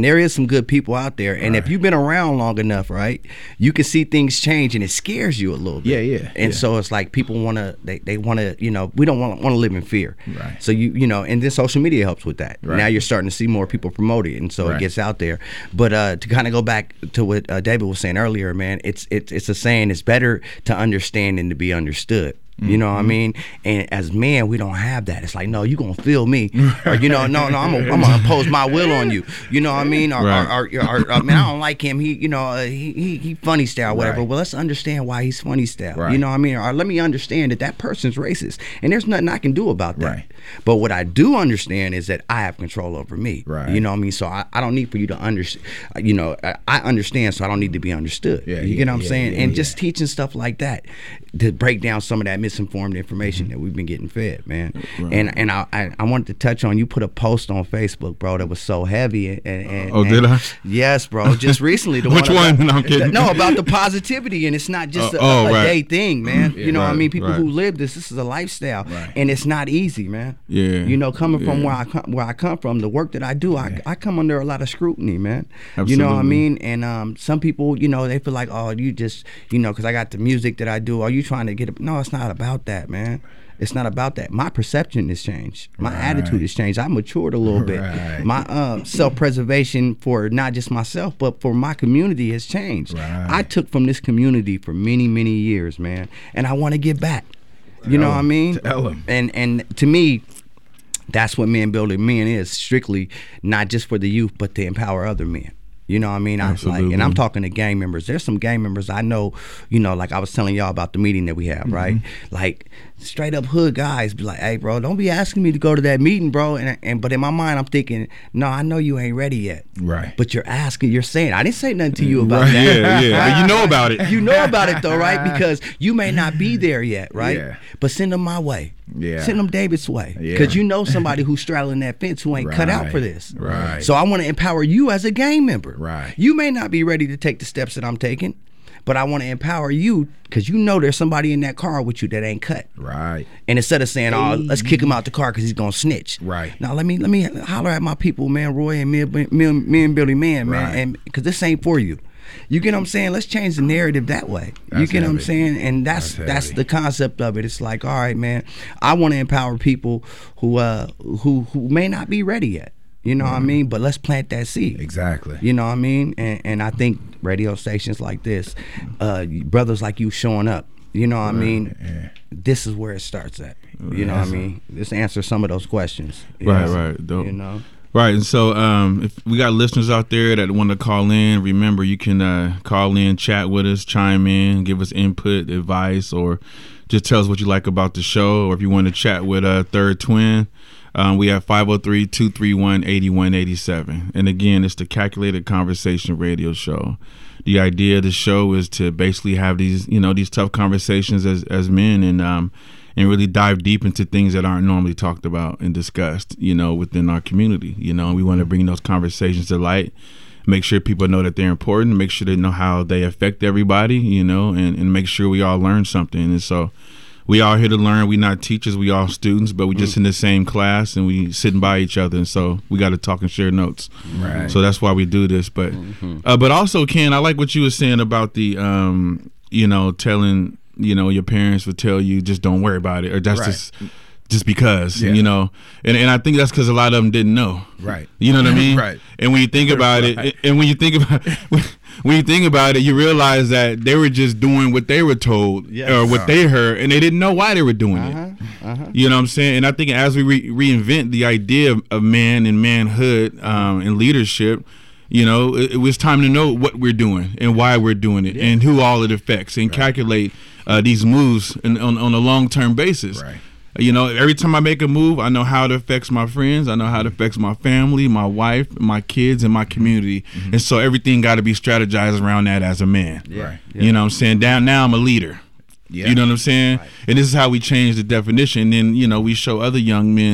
Speaker 8: And there is some good people out there. And
Speaker 7: right.
Speaker 8: if you've been around long enough, right, you can see things change, and it scares you a little bit.
Speaker 7: Yeah, yeah.
Speaker 8: And
Speaker 7: yeah.
Speaker 8: so it's like people want to, they, they want to, you know, we don't want to live in fear.
Speaker 7: Right.
Speaker 8: So you, you know, and then social media helps with that.
Speaker 7: Right.
Speaker 8: Now you're starting to see more people promote it, and so
Speaker 7: Right.
Speaker 8: it gets out there. But uh, to kind of go back to what uh, David was saying earlier, man, it's it's it's a saying: it's better to understand than to be understood. You know what I mean? And as men, we don't have that. It's like, no, you gonna feel me, or you know, no, no, I'm gonna, I'm gonna impose my will on you. You know what I mean? Or,
Speaker 6: Right.
Speaker 8: or, or, or, or man, I don't like him. He, you know, uh, he, he he funny style, whatever.
Speaker 7: Right.
Speaker 8: Well, let's understand why he's funny style.
Speaker 7: Right.
Speaker 8: You know what I mean? Or let me understand that that person's racist, and there's nothing I can do about that.
Speaker 7: Right.
Speaker 8: But what I do understand is that I have control over me.
Speaker 7: Right.
Speaker 8: You know what I mean? So I, I don't need for you to understand. You know, I, I understand, so I don't need to be understood.
Speaker 7: Yeah,
Speaker 8: you
Speaker 7: yeah,
Speaker 8: get what I'm
Speaker 7: yeah,
Speaker 8: saying?
Speaker 7: yeah,
Speaker 8: and
Speaker 7: yeah.
Speaker 8: just teaching stuff like that to break down some of that misinformed information that we've been getting fed, man.
Speaker 6: Right.
Speaker 8: And and I, I I wanted to touch on, you put a post on Facebook, bro, that was so heavy. And, and
Speaker 6: Oh,
Speaker 8: and-
Speaker 6: did I?
Speaker 8: Yes, bro. Just recently, the
Speaker 6: Which
Speaker 8: one?
Speaker 6: one?
Speaker 8: About,
Speaker 6: No, I'm kidding.
Speaker 8: No, about the positivity, and it's not just
Speaker 6: Uh,
Speaker 8: a,
Speaker 6: oh,
Speaker 8: a
Speaker 6: right.
Speaker 8: day thing, man.
Speaker 7: Yeah,
Speaker 8: you know what I
Speaker 6: right,
Speaker 8: mean? People
Speaker 6: right.
Speaker 8: who live this, this is a lifestyle,
Speaker 7: Right.
Speaker 8: and it's not easy, man.
Speaker 6: Yeah.
Speaker 8: You know, coming from
Speaker 6: Yeah.
Speaker 8: where I come, where I come from, the work that I do, I, I come under a lot of scrutiny, man. You
Speaker 6: Absolutely.
Speaker 8: know what I mean? And um, some people, you know, they feel like, oh, you just, you know, because I got the music that I do. Are you trying to get? A, no, it's not about that, man. It's not about that. My perception has changed. My
Speaker 7: Right.
Speaker 8: attitude has changed. I matured a little bit.
Speaker 7: Right.
Speaker 8: My uh, self-preservation for not just myself, but for my community has changed.
Speaker 7: Right.
Speaker 8: I took from this community for many, many years, man, and I want to give back. You know
Speaker 7: Tell
Speaker 8: what I
Speaker 7: 'em.
Speaker 8: mean?
Speaker 7: Tell 'em.
Speaker 8: And and to me, that's what men building men is, strictly not just for the youth, but to empower other men. You know what I mean? I like,
Speaker 6: Absolutely.
Speaker 8: and I'm talking to gang members. There's some gang members I know, you know, like I was telling y'all about the meeting that we have, right? Like straight up hood guys be like, hey bro, don't be asking me to go to that meeting, bro. And and but in my mind I'm thinking, no, I know you ain't ready yet.
Speaker 7: Right.
Speaker 8: But you're asking, you're saying, I didn't say nothing to you about
Speaker 6: Right.
Speaker 8: that.
Speaker 6: Yeah, yeah. But you know about it.
Speaker 8: You know about it though, right? Because you may not be there yet, right?
Speaker 7: Yeah.
Speaker 8: But send them my way.
Speaker 7: Yeah.
Speaker 8: Send them David's way.
Speaker 7: Yeah.
Speaker 8: Because you know somebody who's straddling that fence who ain't cut out
Speaker 7: Right.
Speaker 8: for this.
Speaker 7: Right.
Speaker 8: So I want to empower you as a gang member.
Speaker 7: Right.
Speaker 8: You may not be ready to take the steps that I'm taking, but I want to empower you because you know there's somebody in that car with you that ain't cut.
Speaker 7: Right.
Speaker 8: And instead of saying, "Oh, let's kick him out the car because he's gonna snitch,"
Speaker 7: Right.
Speaker 8: Now let me let me holler at my people, man, Roy and me, and- me, and- me and Billy, man, man,
Speaker 7: Right.
Speaker 8: and because this ain't for you. You get what I'm saying? Let's change the narrative that way. you
Speaker 7: That's
Speaker 8: get what I'm
Speaker 7: heavy.
Speaker 8: saying? And that's
Speaker 7: That's
Speaker 8: that's,
Speaker 7: heavy.
Speaker 8: the concept of it. It's like, all right, man, I want to empower people who uh who who may not be ready yet. You know what I mean? But let's plant that seed.
Speaker 7: Exactly.
Speaker 8: You know what I mean? And and I think radio stations like this, uh, brothers like you showing up. You know what I mean?
Speaker 7: yeah.
Speaker 8: This is where it starts at. You know what I mean? This answers some of those questions. you
Speaker 6: Right,
Speaker 8: know?
Speaker 6: right. Dope.
Speaker 8: You know?
Speaker 6: Right, and so um, if we got listeners out there that want to call in, remember you can uh, call in, chat with us, chime in, give us input, advice, or just tell us what you like about the show. Or if you want to chat with uh, Third Twin, um, we have five oh three, two three one, eight one eight seven. And again, it's the Calculated Conversation radio show. The idea of the show is to basically have these, you know, these tough conversations as as men, and um, and really dive deep into things that aren't normally talked about and discussed, you know, within our community. You know, we want to bring those conversations to light, make sure people know that they're important, make sure they know how they affect everybody, you know, and, and make sure we all learn something. And so we all here to learn. We not teachers, we all students, but we just in the same class and we sitting by each other. And so we got to talk and share notes.
Speaker 7: Right.
Speaker 6: So that's why we do this. But, uh, but also, Ken, I like what you were saying about the, um, you know, telling, you know, your parents would tell you just don't worry about it, or that's
Speaker 7: Right.
Speaker 6: just just because,
Speaker 7: Yeah.
Speaker 6: you know, and and I think that's because a lot of them didn't know.
Speaker 7: Right.
Speaker 6: You know what I mean?
Speaker 7: Right.
Speaker 6: And when you think about
Speaker 7: Right.
Speaker 6: it, and when you think about when you think about it, you realize that they were just doing what they were told
Speaker 8: Yes.
Speaker 6: or what they heard, and they didn't know why they were doing
Speaker 8: Uh-huh.
Speaker 6: it.
Speaker 8: Uh-huh.
Speaker 6: You know what I'm saying? And I think as we re- reinvent the idea of, of man and manhood um, and leadership, you know, it, it was time to know what we're doing and why we're doing it, and who all it affects, and calculate uh, these moves in, on, on a long-term basis.
Speaker 7: Right.
Speaker 6: You know, every time I make a move, I know how it affects my friends. I know how it affects my family, my wife, my kids, and my community. And so everything got to be strategized around that as a man.
Speaker 7: Right.
Speaker 6: You know what I'm saying? Down now, I'm a leader.
Speaker 7: Yeah.
Speaker 6: You know what I'm saying? And this is how we change the definition. And then, you know, we show other young men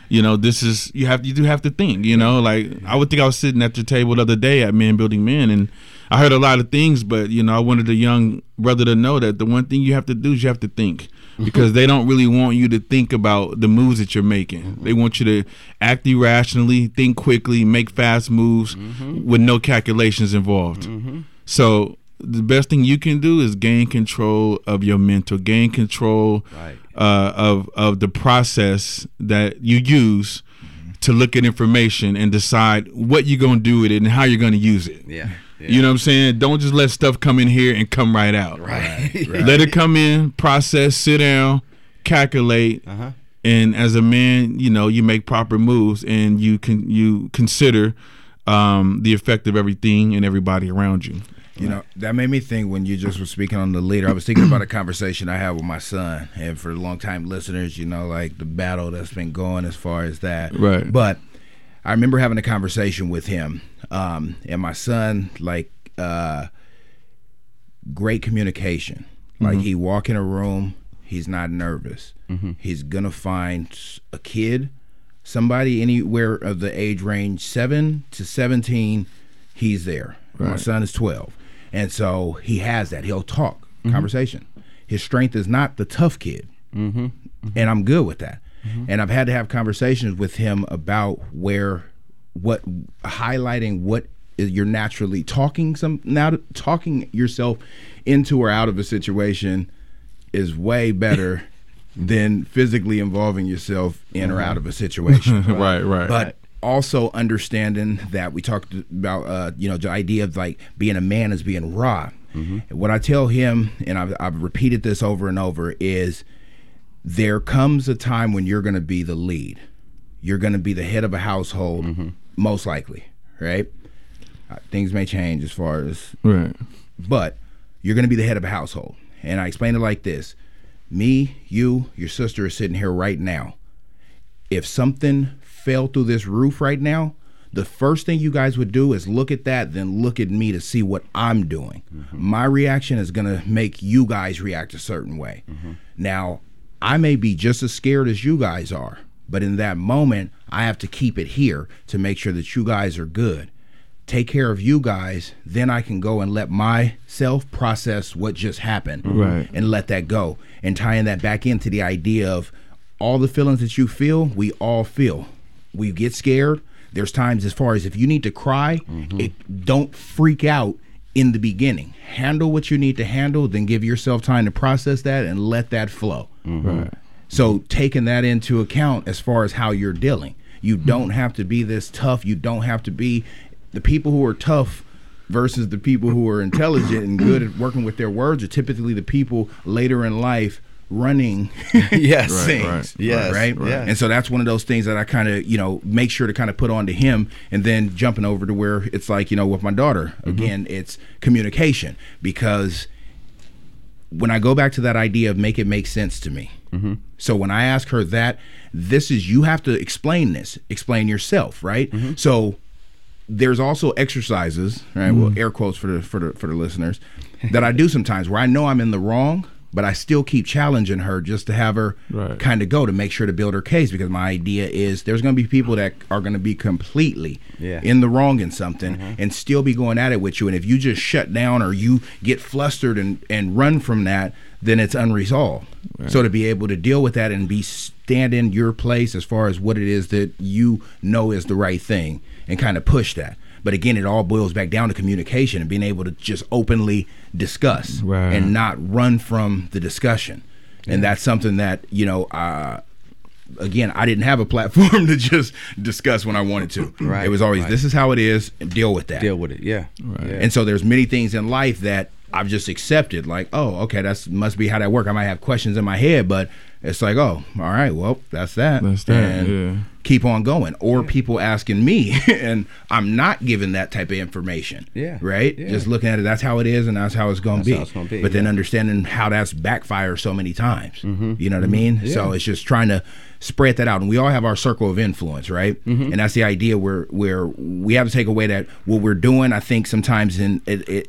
Speaker 6: you know, this is you have you do have to think. You know, like I would think I was sitting at your table the other day at Men Building Men, and I heard a lot of things, but you know, I wanted a young brother to know that the one thing you have to do is you have to think. Because they don't really want you to think about the moves that you're making. They want you to act irrationally, think quickly, make fast moves mm-hmm. with no calculations involved. Mm-hmm. So the best thing you can do is gain control of your mental, gain control right. uh, of of the process that you use mm-hmm. to look at information and decide what you're going to do with it and how you're going to use it.
Speaker 8: Yeah. Yeah.
Speaker 6: You know what I'm saying? Don't just let stuff come in here and come right out.
Speaker 8: Right. right.
Speaker 6: Let it come in, process, sit down, calculate, uh-huh. and as a man, you know, you make proper moves and you can you consider um, the effect of everything and everybody around you.
Speaker 7: You know, that made me think when you just were speaking on the leader, I was thinking about a conversation I had with my son. And for long-time listeners, you know, like the battle that's been going as far as that.
Speaker 6: Right.
Speaker 7: But I remember having a conversation with him. Um, and my son, like, uh, great communication. Like, mm-hmm. he walk in a room, he's not nervous. Mm-hmm. He's gonna find a kid, somebody anywhere of the age range seven to seventeen, he's there. Right. My son is twelve. And so he has that. He'll talk, mm-hmm. conversation. His strength is not the tough kid. Mm-hmm. Mm-hmm. And I'm good with that. Mm-hmm. And I've had to have conversations with him about where what highlighting what you're naturally talking some now talking yourself into or out of a situation is way better than physically involving yourself in or out of a situation.
Speaker 6: right, right.
Speaker 7: But also understanding that we talked about uh, you know, the idea of like being a man is being raw. Mm-hmm. And what I tell him, and I've, I've repeated this over and over, is there comes a time when you're going to be the lead. You're going to be the head of a household. Mm-hmm. Most likely, right? Uh, things may change as far as,
Speaker 6: right.
Speaker 7: But you're going to be the head of a household. And I explain it like this. Me, you, your sister are sitting here right now. If something fell through this roof right now, the first thing you guys would do is look at that, then look at me to see what I'm doing. Mm-hmm. My reaction is going to make you guys react a certain way. Mm-hmm. Now, I may be just as scared as you guys are. But in that moment, I have to keep it here to make sure that you guys are good. Take care of you guys, then I can go and let myself process what just happened
Speaker 6: right.
Speaker 7: and let that go. And tying that back into the idea of all the feelings that you feel, we all feel. We get scared. There's times as far as if you need to cry, mm-hmm. it, don't freak out in the beginning. Handle what you need to handle, then give yourself time to process that and let that flow.
Speaker 6: Mm-hmm. Right.
Speaker 7: So taking that into account as far as how you're dealing, you don't have to be this tough. You don't have to be the people who are tough versus the people who are intelligent and good at working with their words are typically the people later in life running
Speaker 8: yes
Speaker 7: right, things.
Speaker 8: Right, yes,
Speaker 7: right.
Speaker 8: right. Yeah.
Speaker 7: And so that's one of those things that I kind of, you know, make sure to kind of put on to him, and then jumping over to where it's like, you know, with my daughter, mm-hmm. again, it's communication, because when I go back to that idea of make it make sense to me. Mm-hmm. So when I ask her that, this is, you have to explain this, explain yourself, right? Mm-hmm. So there's also exercises, right? Mm-hmm. Well, air quotes for the for the for the listeners, that I do sometimes where I know I'm in the wrong, but I still keep challenging her just to have her right. kind of go to make sure to build her case, because my idea is there's going to be people that are going to be completely yeah. in the wrong in something mm-hmm. and still be going at it with you. And if you just shut down or you get flustered and, and run from that, then it's unresolved. Right. So to be able to deal with that and be stand in your place as far as what it is that you know is the right thing and kind of push that. But again, it all boils back down to communication and being able to just openly discuss right. and not run from the discussion. Yeah. And that's something that, you know, uh, again, I didn't have a platform to just discuss when I wanted to. Right. It was always, right. this is how it is, and deal with that.
Speaker 8: Deal with it, yeah. Right.
Speaker 7: And so there's many things in life that I've just accepted, like, oh, okay, that's must be how that works. I might have questions in my head, but it's like, oh, all right, well, that's that.
Speaker 6: That's that, and yeah.
Speaker 7: keep on going. Or yeah. people asking me, and I'm not giving that type of information.
Speaker 8: Yeah.
Speaker 7: Right?
Speaker 8: Yeah.
Speaker 7: Just looking at it, that's how it is, and that's how it's going to be.
Speaker 8: be.
Speaker 7: But
Speaker 8: yeah.
Speaker 7: then understanding how that's backfired so many times.
Speaker 8: Mm-hmm.
Speaker 7: You know what mm-hmm. I mean?
Speaker 8: Yeah.
Speaker 7: So it's just trying to spread that out. And we all have our circle of influence, right? Mm-hmm. And that's the idea where, where we have to take away that what we're doing, I think sometimes in it, it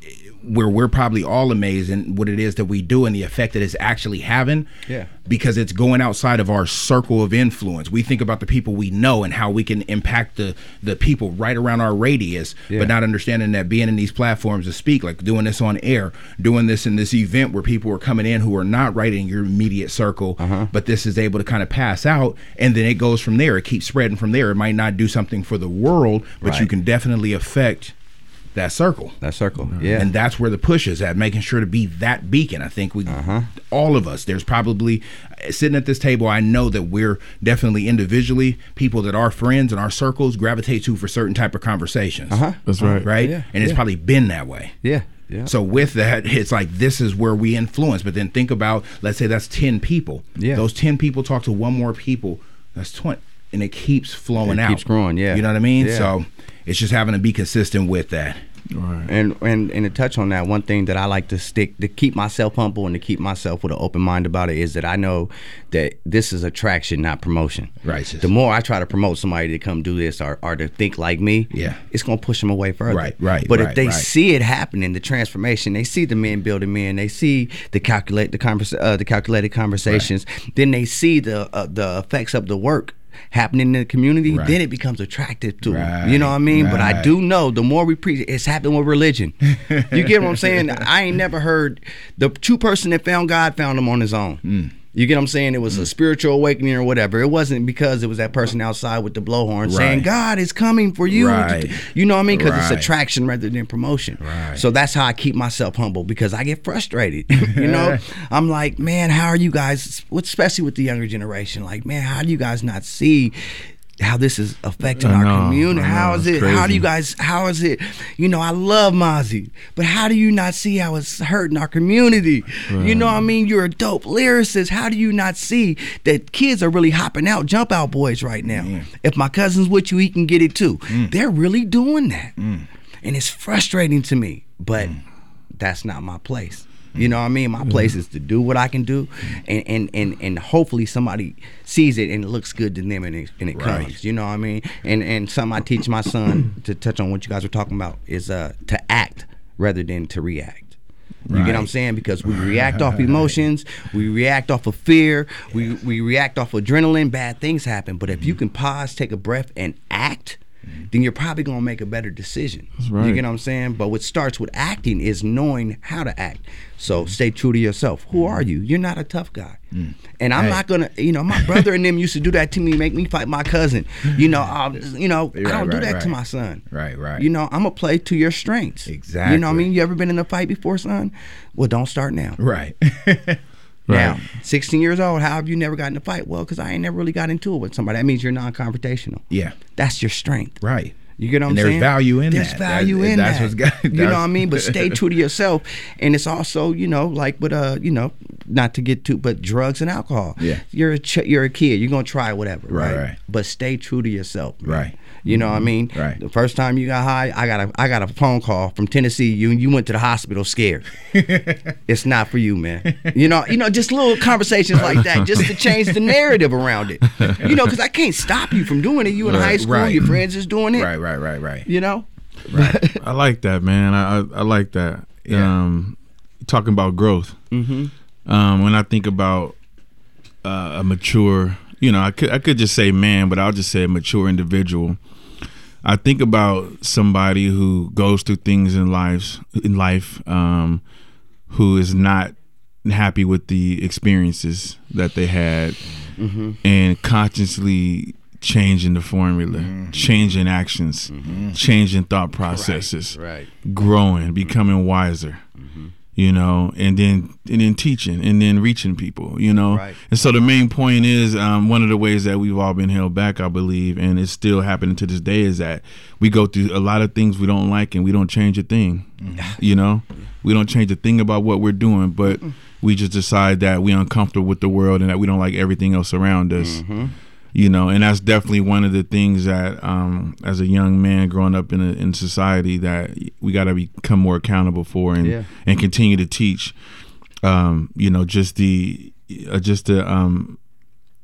Speaker 7: where we're probably all amazed in what it is that we do and the effect that it's actually having.
Speaker 8: Yeah.
Speaker 7: Because it's going outside of our circle of influence. We think about the people we know and how we can impact the the people right around our radius,
Speaker 8: Yeah.
Speaker 7: but not understanding that being in these platforms to speak, like doing this on air, doing this in this event where people are coming in who are not right in your immediate circle,
Speaker 8: Uh-huh.
Speaker 7: but this is able to kind of pass out, and then it goes from there. It keeps spreading from there. It might not do something for the world, but you
Speaker 8: Right.
Speaker 7: can definitely affect that circle.
Speaker 8: That circle. Yeah.
Speaker 7: And that's where the push is at, making sure to be that beacon. I think we,
Speaker 8: Uh-huh.
Speaker 7: all of us, there's probably, sitting at this table, I know that we're definitely individually people that our friends and our circles gravitate to for certain type of conversations.
Speaker 8: Uh-huh.
Speaker 6: That's right.
Speaker 7: Right?
Speaker 8: Yeah,
Speaker 7: And it's
Speaker 8: yeah.
Speaker 7: probably been that way.
Speaker 8: Yeah. Yeah.
Speaker 7: So with that, it's like this is where we influence. But then think about, let's say that's ten people.
Speaker 8: Yeah.
Speaker 7: Those ten people talk to one more people. That's twenty. And it keeps flowing
Speaker 8: It
Speaker 7: out.
Speaker 8: keeps growing, yeah.
Speaker 7: You know what I mean?
Speaker 8: Yeah.
Speaker 7: So it's just having to be consistent with that.
Speaker 6: Right.
Speaker 8: And, and and to touch on that, one thing that I like to stick to keep myself humble and to keep myself with an open mind about it is that I know that this is attraction, not promotion.
Speaker 7: Right.
Speaker 8: The more I try to promote somebody to come do this or, or to think like me,
Speaker 7: Yeah.
Speaker 8: it's gonna push them away further.
Speaker 7: Right, right,
Speaker 8: But
Speaker 7: right,
Speaker 8: if they
Speaker 7: right.
Speaker 8: see it happening, the transformation, they see the men building men, they see the calculate the converse, uh, the calculated conversations, then they see the uh, the effects of the work happening in the community,
Speaker 7: Right.
Speaker 8: then it becomes attractive to them.
Speaker 7: Right,
Speaker 8: You know what I mean? But I
Speaker 7: right.
Speaker 8: do know the more we preach, it's happening with religion. You get what I'm saying? I ain't never heard the true person that found God found him on his own.
Speaker 7: Mm.
Speaker 8: You get what I'm saying? It was a spiritual awakening or whatever. It wasn't because it was that person outside with the blowhorn saying,
Speaker 7: Right.
Speaker 8: God is coming for you.
Speaker 7: Right.
Speaker 8: You know what I mean? Because it's
Speaker 7: Right.
Speaker 8: attraction rather than promotion.
Speaker 7: Right.
Speaker 8: So that's how I keep myself humble, because I get frustrated. You know, I'm like, man, how are you guys, especially with the younger generation, like, man, how do you guys not see how this is affecting
Speaker 6: I
Speaker 8: our
Speaker 6: know,
Speaker 8: community?
Speaker 6: I know,
Speaker 8: How is
Speaker 6: it's
Speaker 8: it? How do
Speaker 6: crazy.
Speaker 8: you guys, how is it? You know, I love Mozzie, but how do you not see how it's hurting our community? You know what I mean? You're a dope lyricist. How do you not see that kids are really hopping out, jump out boys right now?
Speaker 7: Mm.
Speaker 8: If my cousin's with you, he can get it too.
Speaker 7: Mm.
Speaker 8: They're really doing that.
Speaker 7: Mm.
Speaker 8: And it's frustrating to me, but that's not my place. You know what I mean? My place is to do what I can do, and and, and, and hopefully somebody sees it and it looks good to them and it, and it
Speaker 7: Right.
Speaker 8: comes. You know what I mean? And and something I teach my son, to touch on what you guys were talking about, is uh to act rather than to react. You get what I'm
Speaker 7: Right.
Speaker 8: saying? Because we react off emotions, we react off of fear, we, we react off adrenaline, bad things happen. But if you can pause, take a breath, and act, then you're probably gonna make a better decision.
Speaker 6: That's right.
Speaker 8: You get what I'm saying? But what starts with acting is knowing how to act. So stay true to yourself. Who are you? You're not a tough guy. And I'm
Speaker 7: Hey.
Speaker 8: not gonna, you know, my brother and them used to do that to me, make me fight my cousin. You know, um, you know,
Speaker 7: Right,
Speaker 8: I don't do
Speaker 7: right,
Speaker 8: that to
Speaker 7: right.
Speaker 8: my son.
Speaker 7: Right, right.
Speaker 8: You know, I'm gonna play to your strengths.
Speaker 7: Exactly.
Speaker 8: You know what I mean? You ever been in a fight before, son? Well, don't start now.
Speaker 7: Right.
Speaker 8: Now, sixteen years old, how have you never gotten in a fight? Well, because I ain't never really got into it with somebody. That means you're non-confrontational.
Speaker 7: Yeah.
Speaker 8: That's your strength.
Speaker 7: Right.
Speaker 8: You get what I'm
Speaker 7: And there's
Speaker 8: saying?
Speaker 7: value in
Speaker 8: there's
Speaker 7: that.
Speaker 8: There's value
Speaker 7: That-
Speaker 8: in
Speaker 7: that's
Speaker 8: that.
Speaker 7: what's got-
Speaker 8: you know
Speaker 7: that's-
Speaker 8: what I mean? But stay true to yourself. And it's also, you know, like with uh, you know, not to get too, but drugs and alcohol.
Speaker 7: Yeah.
Speaker 8: You're a ch- you're a kid. You're gonna try whatever,
Speaker 7: Right,
Speaker 8: right?
Speaker 7: right.
Speaker 8: But stay true to yourself. man.
Speaker 7: Right.
Speaker 8: You know what I mean?
Speaker 7: Right.
Speaker 8: The first time you got high, I got a I got a phone call from Tennessee. You you went to the hospital scared. It's not for you, man. You know, you know, just little conversations like that, just to change the narrative around it. You know, because I can't stop you from doing it. You in
Speaker 7: Right,
Speaker 8: high school,
Speaker 7: right.
Speaker 8: your friends is doing it.
Speaker 7: Right, right, right, right.
Speaker 8: You know.
Speaker 6: I like that, man. I I, I like that.
Speaker 7: Yeah.
Speaker 6: Um, talking about growth.
Speaker 8: Mm-hmm.
Speaker 6: Um, when I think about uh, a mature, you know, I could I could just say man, but I'll just say a mature individual. I think about somebody who goes through things in life, in life, um, who is not happy with the experiences that they had,
Speaker 8: Mm-hmm.
Speaker 6: and consciously changing the formula,
Speaker 7: Mm-hmm.
Speaker 6: changing actions, changing thought processes,
Speaker 8: Right.
Speaker 6: growing, becoming wiser, you know, and then and then teaching and then reaching people, you know.
Speaker 8: Right.
Speaker 6: And so the main point is um, one of the ways that we've all been held back, I believe, and it's still happening to this day, is that we go through a lot of things we don't like and we don't change a thing, you know. We don't change a thing about what we're doing, but we just decide that we're uncomfortable with the world and that we don't like everything else around us. You know, and that's definitely one of the things that, um, as a young man growing up in a, in society, that we got to become more accountable for, and
Speaker 8: Yeah.
Speaker 6: and continue to teach. Um, you know, just the uh, just the um,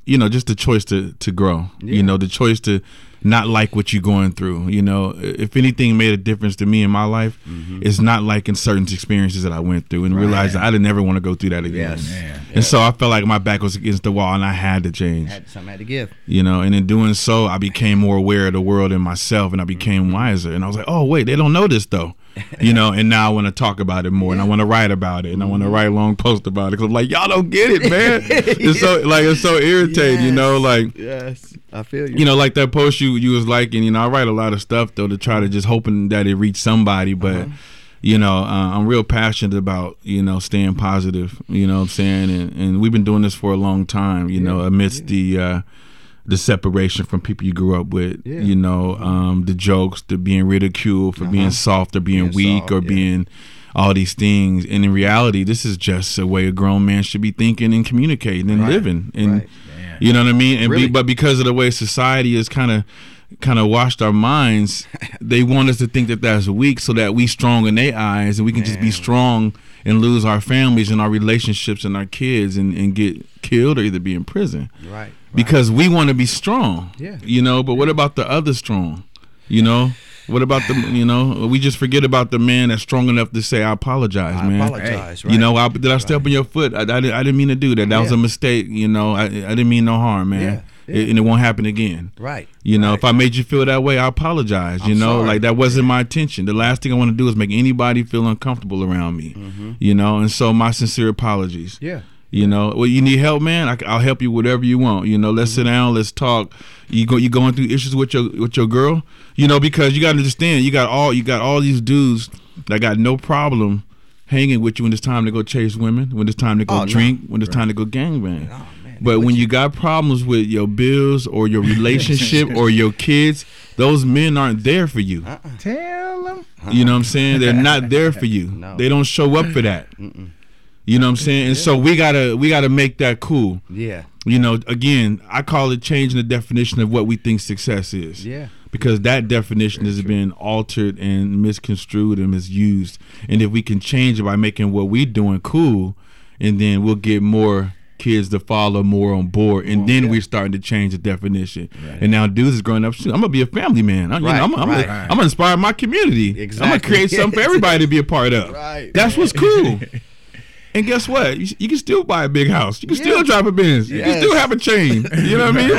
Speaker 6: you know, just the choice to to grow.
Speaker 8: Yeah.
Speaker 6: You know, the choice to not like what you're going through. You know, if anything made a difference to me in my life, mm-hmm. it's not liking certain experiences that I went through and right. realized I didn't ever want to go through that again.
Speaker 7: Yes. Man.
Speaker 6: And yeah. so I felt like my back was against the wall and I had to change.
Speaker 8: Had something I had to give.
Speaker 6: You know, and in doing so, I became more aware of the world and myself, and I became wiser. And I was like, oh, wait, they don't know this, though. You know, and now I want to talk about it more, yeah. and I want to write about it, and I want to write a long post about it. Because I'm like, y'all don't get it, man. It's so like it's so irritating, yes. you know, like
Speaker 8: yes, I feel you.
Speaker 6: You know, like that post you you was liking. You know, I write a lot of stuff though to try to just hoping that it reach somebody, but. Uh-huh. You know, uh, I'm real passionate about, you know, staying positive, you know what I'm saying? And, and we've been doing this for a long time, you yeah. know, amidst yeah. the uh, the separation from people you grew up with, yeah. you know, um, the jokes, the being ridiculed for uh-huh. being soft or being, being weak soft, or yeah. being all these things. And in reality, this is just a way a grown man should be thinking and communicating and right. living. And
Speaker 8: right.
Speaker 6: you know what I mean? And
Speaker 8: really?
Speaker 6: be, But because of the way society is kind of kind of washed our minds, they want us to think that that's weak so that we strong in their eyes and we can Man. just be strong and lose our families and our relationships and our kids and, and get killed or either be in prison.
Speaker 8: Right. right.
Speaker 6: Because we want to be strong.
Speaker 8: Yeah.
Speaker 6: You know, but what about the other strong? You know? What about the, you know, we just forget about the man that's strong enough to say, I apologize,
Speaker 8: I
Speaker 6: man.
Speaker 8: I apologize,
Speaker 6: hey.
Speaker 8: right.
Speaker 6: You know, I, did I step right. on your foot? I, I, didn't, I didn't mean to do that. That yeah. was a mistake. You know, I, I didn't mean no harm, man.
Speaker 8: Yeah. Yeah.
Speaker 6: It, and it won't happen again.
Speaker 8: Right.
Speaker 6: You know,
Speaker 8: right.
Speaker 6: if I made you feel that way, I apologize.
Speaker 8: I'm
Speaker 6: you know,
Speaker 8: sorry.
Speaker 6: like that wasn't my intention. The last thing I want to do is make anybody feel uncomfortable around me.
Speaker 8: Mm-hmm.
Speaker 6: You know, and so my sincere apologies.
Speaker 8: Yeah.
Speaker 6: You know, well, you need help, man. I, I'll help you whatever you want. You know, let's mm-hmm. sit down, let's talk. You go, you going through issues with your with your girl. You know, because you got to understand, you got all you got all these dudes that got no problem hanging with you when it's time to go chase women, when it's time to go
Speaker 8: oh,
Speaker 6: drink,
Speaker 8: no.
Speaker 6: when it's
Speaker 8: right.
Speaker 6: time to go gangbang.
Speaker 8: Oh,
Speaker 6: but when you got problems with your bills or your relationship or your kids, those men aren't there for you.
Speaker 8: Uh-uh.
Speaker 7: Tell them.
Speaker 6: You know what I'm saying? They're not there for you.
Speaker 8: No.
Speaker 6: They don't show up for that.
Speaker 8: Mm-mm.
Speaker 6: You know what I'm saying? And yeah. so we gotta we gotta make that cool.
Speaker 8: Yeah.
Speaker 6: You know, again, I call it changing the definition of what we think success is.
Speaker 8: Yeah.
Speaker 6: Because that definition
Speaker 8: Very
Speaker 6: has
Speaker 8: true.
Speaker 6: been altered and misconstrued and misused. And if we can change it by making what we're doing cool, and then we'll get more kids to follow more on board, and then yeah. we're starting to change the definition. Right. And now dudes is growing up, I'm gonna be a family man. I'm,
Speaker 8: right,
Speaker 6: you know, I'm, I'm,
Speaker 8: right.
Speaker 6: gonna, I'm gonna inspire my community.
Speaker 8: Exactly.
Speaker 6: I'm gonna create something for everybody to be a part of.
Speaker 8: Right.
Speaker 6: That's what's cool. And guess what? You, you can still buy a big house. You can yeah. still drive a Benz. You yes. can still have a chain. You know what I mean?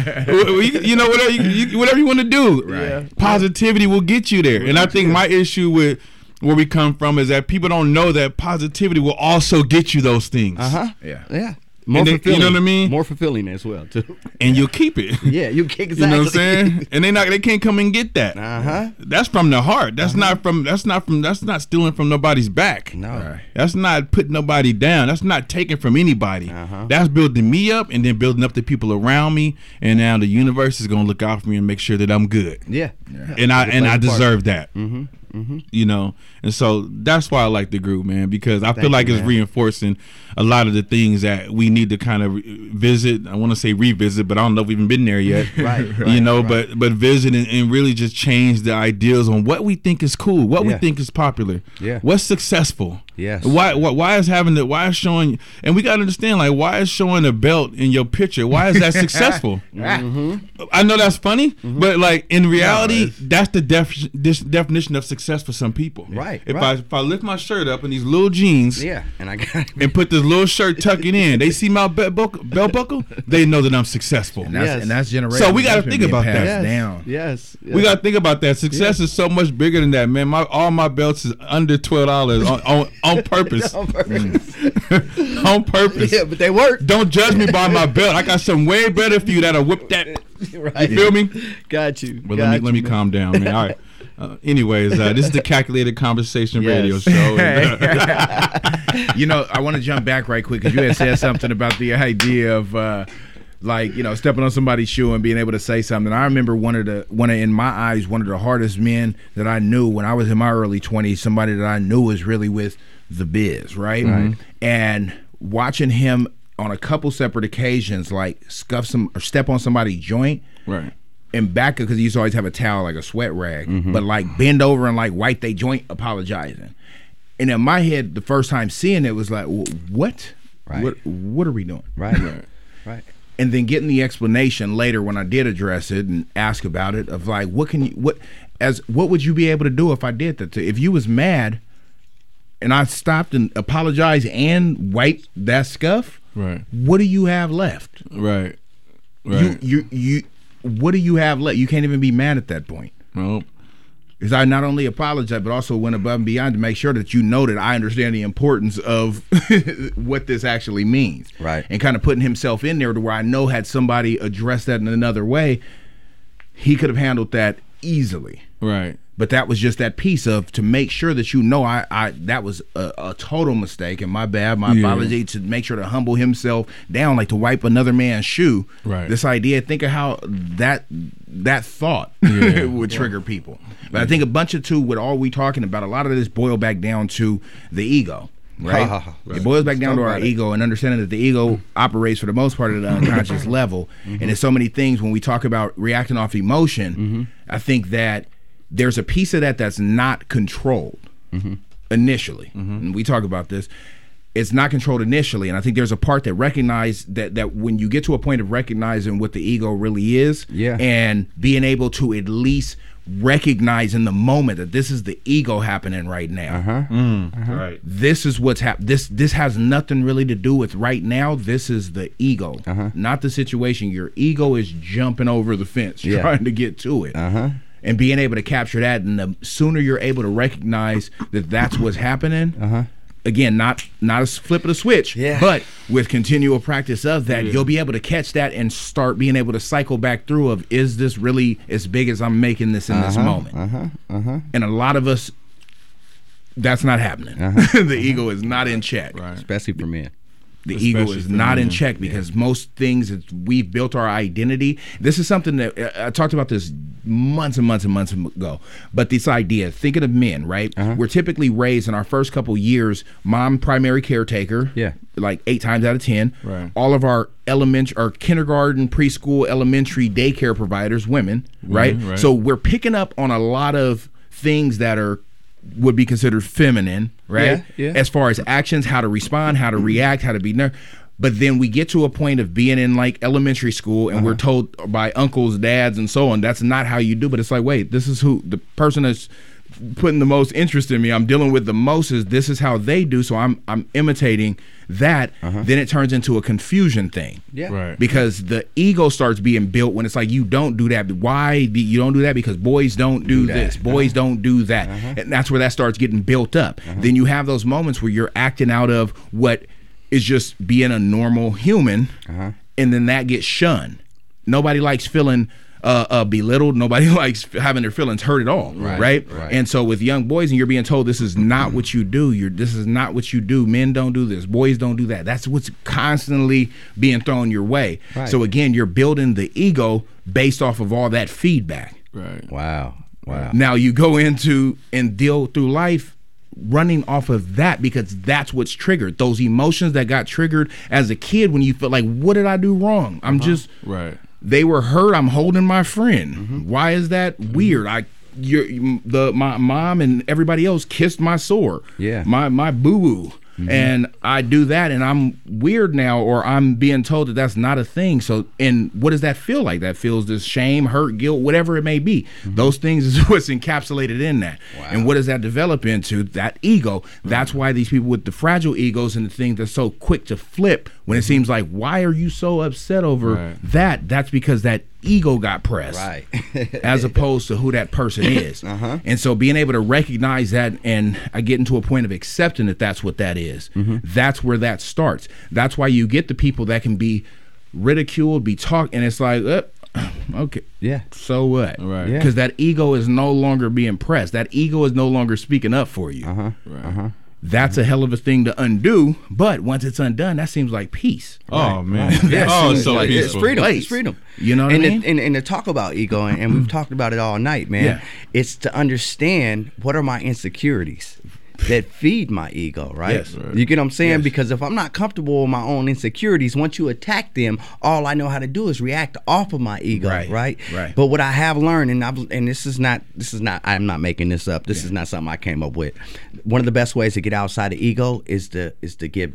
Speaker 6: Like, you know, whatever you, you, whatever you want to do.
Speaker 7: Right.
Speaker 6: Positivity will get you there. And I think my issue with where we come from is that people don't know that positivity will also get you those things.
Speaker 8: Uh huh.
Speaker 7: Yeah.
Speaker 8: Yeah. More
Speaker 6: they,
Speaker 8: fulfilling.
Speaker 6: You know what I mean?
Speaker 8: More fulfilling as well too.
Speaker 6: And you'll keep it.
Speaker 8: Yeah, you exactly.
Speaker 6: You know what I'm saying? And they not they can't come and get that.
Speaker 8: Uh huh.
Speaker 6: That's from the heart. That's
Speaker 8: uh-huh.
Speaker 6: not from. That's not from. That's not stealing from nobody's back.
Speaker 8: No.
Speaker 7: Right.
Speaker 6: That's not putting nobody down. That's not taking from anybody.
Speaker 8: Uh-huh.
Speaker 6: That's building me up and then building up the people around me. And now the universe is gonna look out for me and make sure that I'm good.
Speaker 8: Yeah.
Speaker 7: yeah.
Speaker 6: And I and I deserve that.
Speaker 8: Mm-hmm. Mm-hmm.
Speaker 6: You know, and so that's why I like the group, man, because I
Speaker 8: Thank
Speaker 6: feel like
Speaker 8: you,
Speaker 6: it's
Speaker 8: man.
Speaker 6: reinforcing a lot of the things that we need to kind of re- visit. I want to say revisit, but I don't know if we've even been there yet.
Speaker 8: right, right.
Speaker 6: You know,
Speaker 8: right.
Speaker 6: but but visit and, and really just change the ideals on what we think is cool, what
Speaker 8: Yeah.
Speaker 6: we think is popular,
Speaker 8: Yeah.
Speaker 6: what's successful.
Speaker 8: Yes.
Speaker 6: Why, why why is having the why is showing, and we got to understand, like, why is showing a belt in your picture? Why is that successful?
Speaker 8: Mm-hmm.
Speaker 6: I know that's funny,
Speaker 8: Mm-hmm.
Speaker 6: but like in reality,
Speaker 7: No,
Speaker 6: that's the def- this definition of success for some people.
Speaker 8: Right,
Speaker 6: If
Speaker 8: right.
Speaker 6: I if I lift my shirt up in these little jeans,
Speaker 8: Yeah, and I got
Speaker 6: and put this little shirt tucking in, they see my belt buckle, belt buckle, they know that I'm successful.
Speaker 7: And that's,
Speaker 8: Yes.
Speaker 7: and that's generation.
Speaker 6: So we gotta
Speaker 7: that's been
Speaker 6: think
Speaker 7: being
Speaker 6: about that.
Speaker 7: passed
Speaker 8: yes.
Speaker 7: Down.
Speaker 8: Yes, yes.
Speaker 6: We gotta think about that. Success is so much bigger than that, man. My all my belts is under twelve dollars on, on on purpose.
Speaker 8: on purpose.
Speaker 6: On purpose.
Speaker 8: Yeah, but they work.
Speaker 6: Don't judge me by my belt. I got something way better for you that'll whip that.
Speaker 8: Right.
Speaker 6: You feel me?
Speaker 8: Got you.
Speaker 6: But
Speaker 8: Got
Speaker 6: let me
Speaker 8: you,
Speaker 6: let me
Speaker 8: man.
Speaker 6: calm down, man. All right. Uh, anyways, uh, this is the Calculated Conversation
Speaker 8: Yes.
Speaker 6: radio show. And, uh,
Speaker 7: You know, I want to jump back right quick because you had said something about the idea of uh, like, you know, stepping on somebody's shoe and being able to say something. I remember one of the one of, in my eyes, one of the hardest men that I knew when I was in my early twenties, somebody that I knew was really with the biz, right?
Speaker 6: Right.
Speaker 7: And watching him on a couple separate occasions, like scuff some or step on somebody's joint.
Speaker 6: right.
Speaker 7: And back, because he used to always have a towel, like a sweat rag,
Speaker 6: Mm-hmm.
Speaker 7: but like bend over and like wipe they joint apologizing. And in my head, the first time seeing it was like, "Wh- what?
Speaker 8: Right.
Speaker 7: What? What are we doing?
Speaker 8: Right. Right. Right.
Speaker 7: and then getting the explanation later when I did address it and ask about it of like, what can you, what, as, what would you be able to do if I did that to, if you was mad and I stopped and apologized and wiped that scuff,
Speaker 6: right?
Speaker 7: What do you have left?
Speaker 6: Right. Right.
Speaker 7: You, you, you, what do you have left? You can't even be mad at that point.
Speaker 6: Nope.
Speaker 7: Because I not only apologized, but also went above and beyond to make sure that you know that I understand the importance of what this actually means.
Speaker 8: Right.
Speaker 7: And kind of putting himself in there to where I know had somebody addressed that in another way, he could have handled that easily.
Speaker 6: Right.
Speaker 7: But that was just that piece of to make sure that you know I, I that was a, a total mistake and my bad, my
Speaker 6: Yeah.
Speaker 7: apology, to make sure to humble himself down, like to wipe another man's shoe.
Speaker 6: Right.
Speaker 7: This idea, think of how that that thought
Speaker 6: Yeah.
Speaker 7: would trigger people. But I think a bunch of two, with all we talking about, a lot of this boil back down to the ego. Right?
Speaker 8: Right.
Speaker 7: It boils back down
Speaker 8: Talk
Speaker 7: to our
Speaker 8: about it.
Speaker 7: ego and understanding that the ego operates for the most part at the unconscious level. And there's so many things when we talk about reacting off emotion,
Speaker 8: Mm-hmm.
Speaker 7: I think that there's a piece of that that's not controlled
Speaker 8: Mm-hmm.
Speaker 7: initially. And we talk about this. It's not controlled initially. And I think there's a part that recognize that that when you get to a point of recognizing what the ego really is,
Speaker 8: Yeah.
Speaker 7: and being able to at least recognize in the moment that this is the ego happening right now.
Speaker 8: Uh-huh.
Speaker 7: Right. This is what's happening. This this has nothing really to do with right now. This is the ego,
Speaker 8: Uh-huh.
Speaker 7: not the situation. Your ego is jumping over the fence,
Speaker 8: Yeah.
Speaker 7: trying to get to it.
Speaker 8: Uh-huh.
Speaker 7: And being able to capture that, and the sooner you're able to recognize that that's what's happening,
Speaker 8: Uh-huh.
Speaker 7: again, not not a flip of the switch,
Speaker 8: Yeah.
Speaker 7: but with continual practice of that, you'll be able to catch that and start being able to cycle back through of, is this really as big as I'm making this in this
Speaker 8: Uh-huh.
Speaker 7: moment?
Speaker 8: Uh-huh. Uh-huh.
Speaker 7: And a lot of us, that's not happening.
Speaker 8: Uh-huh.
Speaker 7: The ego is not in check.
Speaker 6: Right.
Speaker 8: Especially for men.
Speaker 7: The ego
Speaker 6: Especially
Speaker 7: is
Speaker 6: for
Speaker 7: not in
Speaker 6: men.
Speaker 7: check because most things that we've built our identity. This is something that uh, I talked about this months and months and months ago. But this idea, thinking of men, right?
Speaker 8: Uh-huh.
Speaker 7: We're typically raised in our first couple years, mom primary caretaker.
Speaker 8: Yeah.
Speaker 7: Like eight times out of ten.
Speaker 6: Right.
Speaker 7: All of our elementary, our kindergarten, preschool, elementary, daycare providers, women, right?
Speaker 6: right.
Speaker 7: So we're picking up on a lot of things that are would be considered feminine, right?
Speaker 8: Yeah, yeah.
Speaker 7: As far as actions, how to respond, how to react, how to be ner- but then we get to a point of being in like elementary school and
Speaker 8: Uh-huh.
Speaker 7: we're told by uncles, dads, and so on, that's not how you do. But it's like, wait, this is who the person that's putting the most interest in me, I'm dealing with the most, is this is how they do. So I'm I'm imitating that.
Speaker 8: Uh-huh.
Speaker 7: Then it turns into a confusion thing.
Speaker 8: Yeah.
Speaker 6: Right.
Speaker 7: Because the ego starts being built when it's like, you don't do that. Why do you don't do that? Because boys don't do,
Speaker 8: Do that.
Speaker 7: this. Boys
Speaker 8: Uh-huh.
Speaker 7: don't do that.
Speaker 8: Uh-huh.
Speaker 7: And that's where that starts getting built up. Then you have those moments where you're acting out of what is just being a normal human,
Speaker 8: Uh-huh.
Speaker 7: and then that gets shunned. Nobody likes feeling uh, uh, belittled. Nobody likes having their feelings hurt at all, right?
Speaker 8: Right, right.
Speaker 7: And so with young boys, and you're being told this is not what you do. You're this is not what you do. Men don't do this. Boys don't do that. That's what's constantly being thrown your way.
Speaker 8: Right.
Speaker 7: So again, you're building the ego based off of all that feedback.
Speaker 6: Right.
Speaker 8: Wow. Wow.
Speaker 7: Now you go into and deal through life running off of that because that's what's triggered. Those emotions that got triggered as a kid when you feel like, what did I do wrong? I'm just
Speaker 6: Right.
Speaker 7: they were hurt. I'm holding my friend.
Speaker 8: Mm-hmm.
Speaker 7: Why is that weird? I your the my mom and everybody else kissed my sore.
Speaker 8: Yeah.
Speaker 7: My my boo boo. And I do that and I'm weird now, or I'm being told that that's not a thing. So, and what does that feel like? That feels this shame, hurt, guilt, whatever it may be. Those things is what's encapsulated in that. And what does that develop into? That ego. That's why these people with the fragile egos and the things that's so quick to flip when it seems like, why are you so upset over
Speaker 6: Right.
Speaker 7: that? That's because that ego got pressed.
Speaker 8: Right.
Speaker 7: As opposed to who that person is.
Speaker 8: Uh-huh.
Speaker 7: And so being able to recognize that, and I get into a point of accepting that that's what that is.
Speaker 8: Mm-hmm.
Speaker 7: That's where that starts. That's why you get the people that can be ridiculed, be talked, and it's like, uh, okay,
Speaker 8: Yeah.
Speaker 7: so what?
Speaker 6: Right.
Speaker 8: Yeah.
Speaker 7: Because that ego is no longer being pressed. That ego is no longer speaking up for you.
Speaker 8: Uh-huh.
Speaker 6: Right.
Speaker 8: Uh-huh.
Speaker 7: That's a hell of a thing to undo, but once it's undone, that seems like peace.
Speaker 6: Oh man.
Speaker 7: That
Speaker 6: oh,
Speaker 7: seems
Speaker 6: it's so
Speaker 7: like
Speaker 8: It's
Speaker 6: peaceful.
Speaker 8: freedom.
Speaker 7: Place.
Speaker 8: It's freedom.
Speaker 7: You know what
Speaker 8: and
Speaker 7: I mean?
Speaker 8: To, and, and to talk about ego, and, and we've talked about it all night, man.
Speaker 7: Yeah.
Speaker 8: It's to understand what are my insecurities that feed my ego, right?
Speaker 7: Yes.
Speaker 6: Right.
Speaker 8: You get what I'm saying?
Speaker 7: Yes.
Speaker 8: Because if I'm not comfortable with my own insecurities, once you attack them, all I know how to do is react off of my ego,
Speaker 7: Right.
Speaker 8: right?
Speaker 7: Right.
Speaker 8: But what I have learned, and I've, and this is not, this is not, I'm not making this up. This is not something I came up with. One of the best ways to get outside of ego is to is to give back.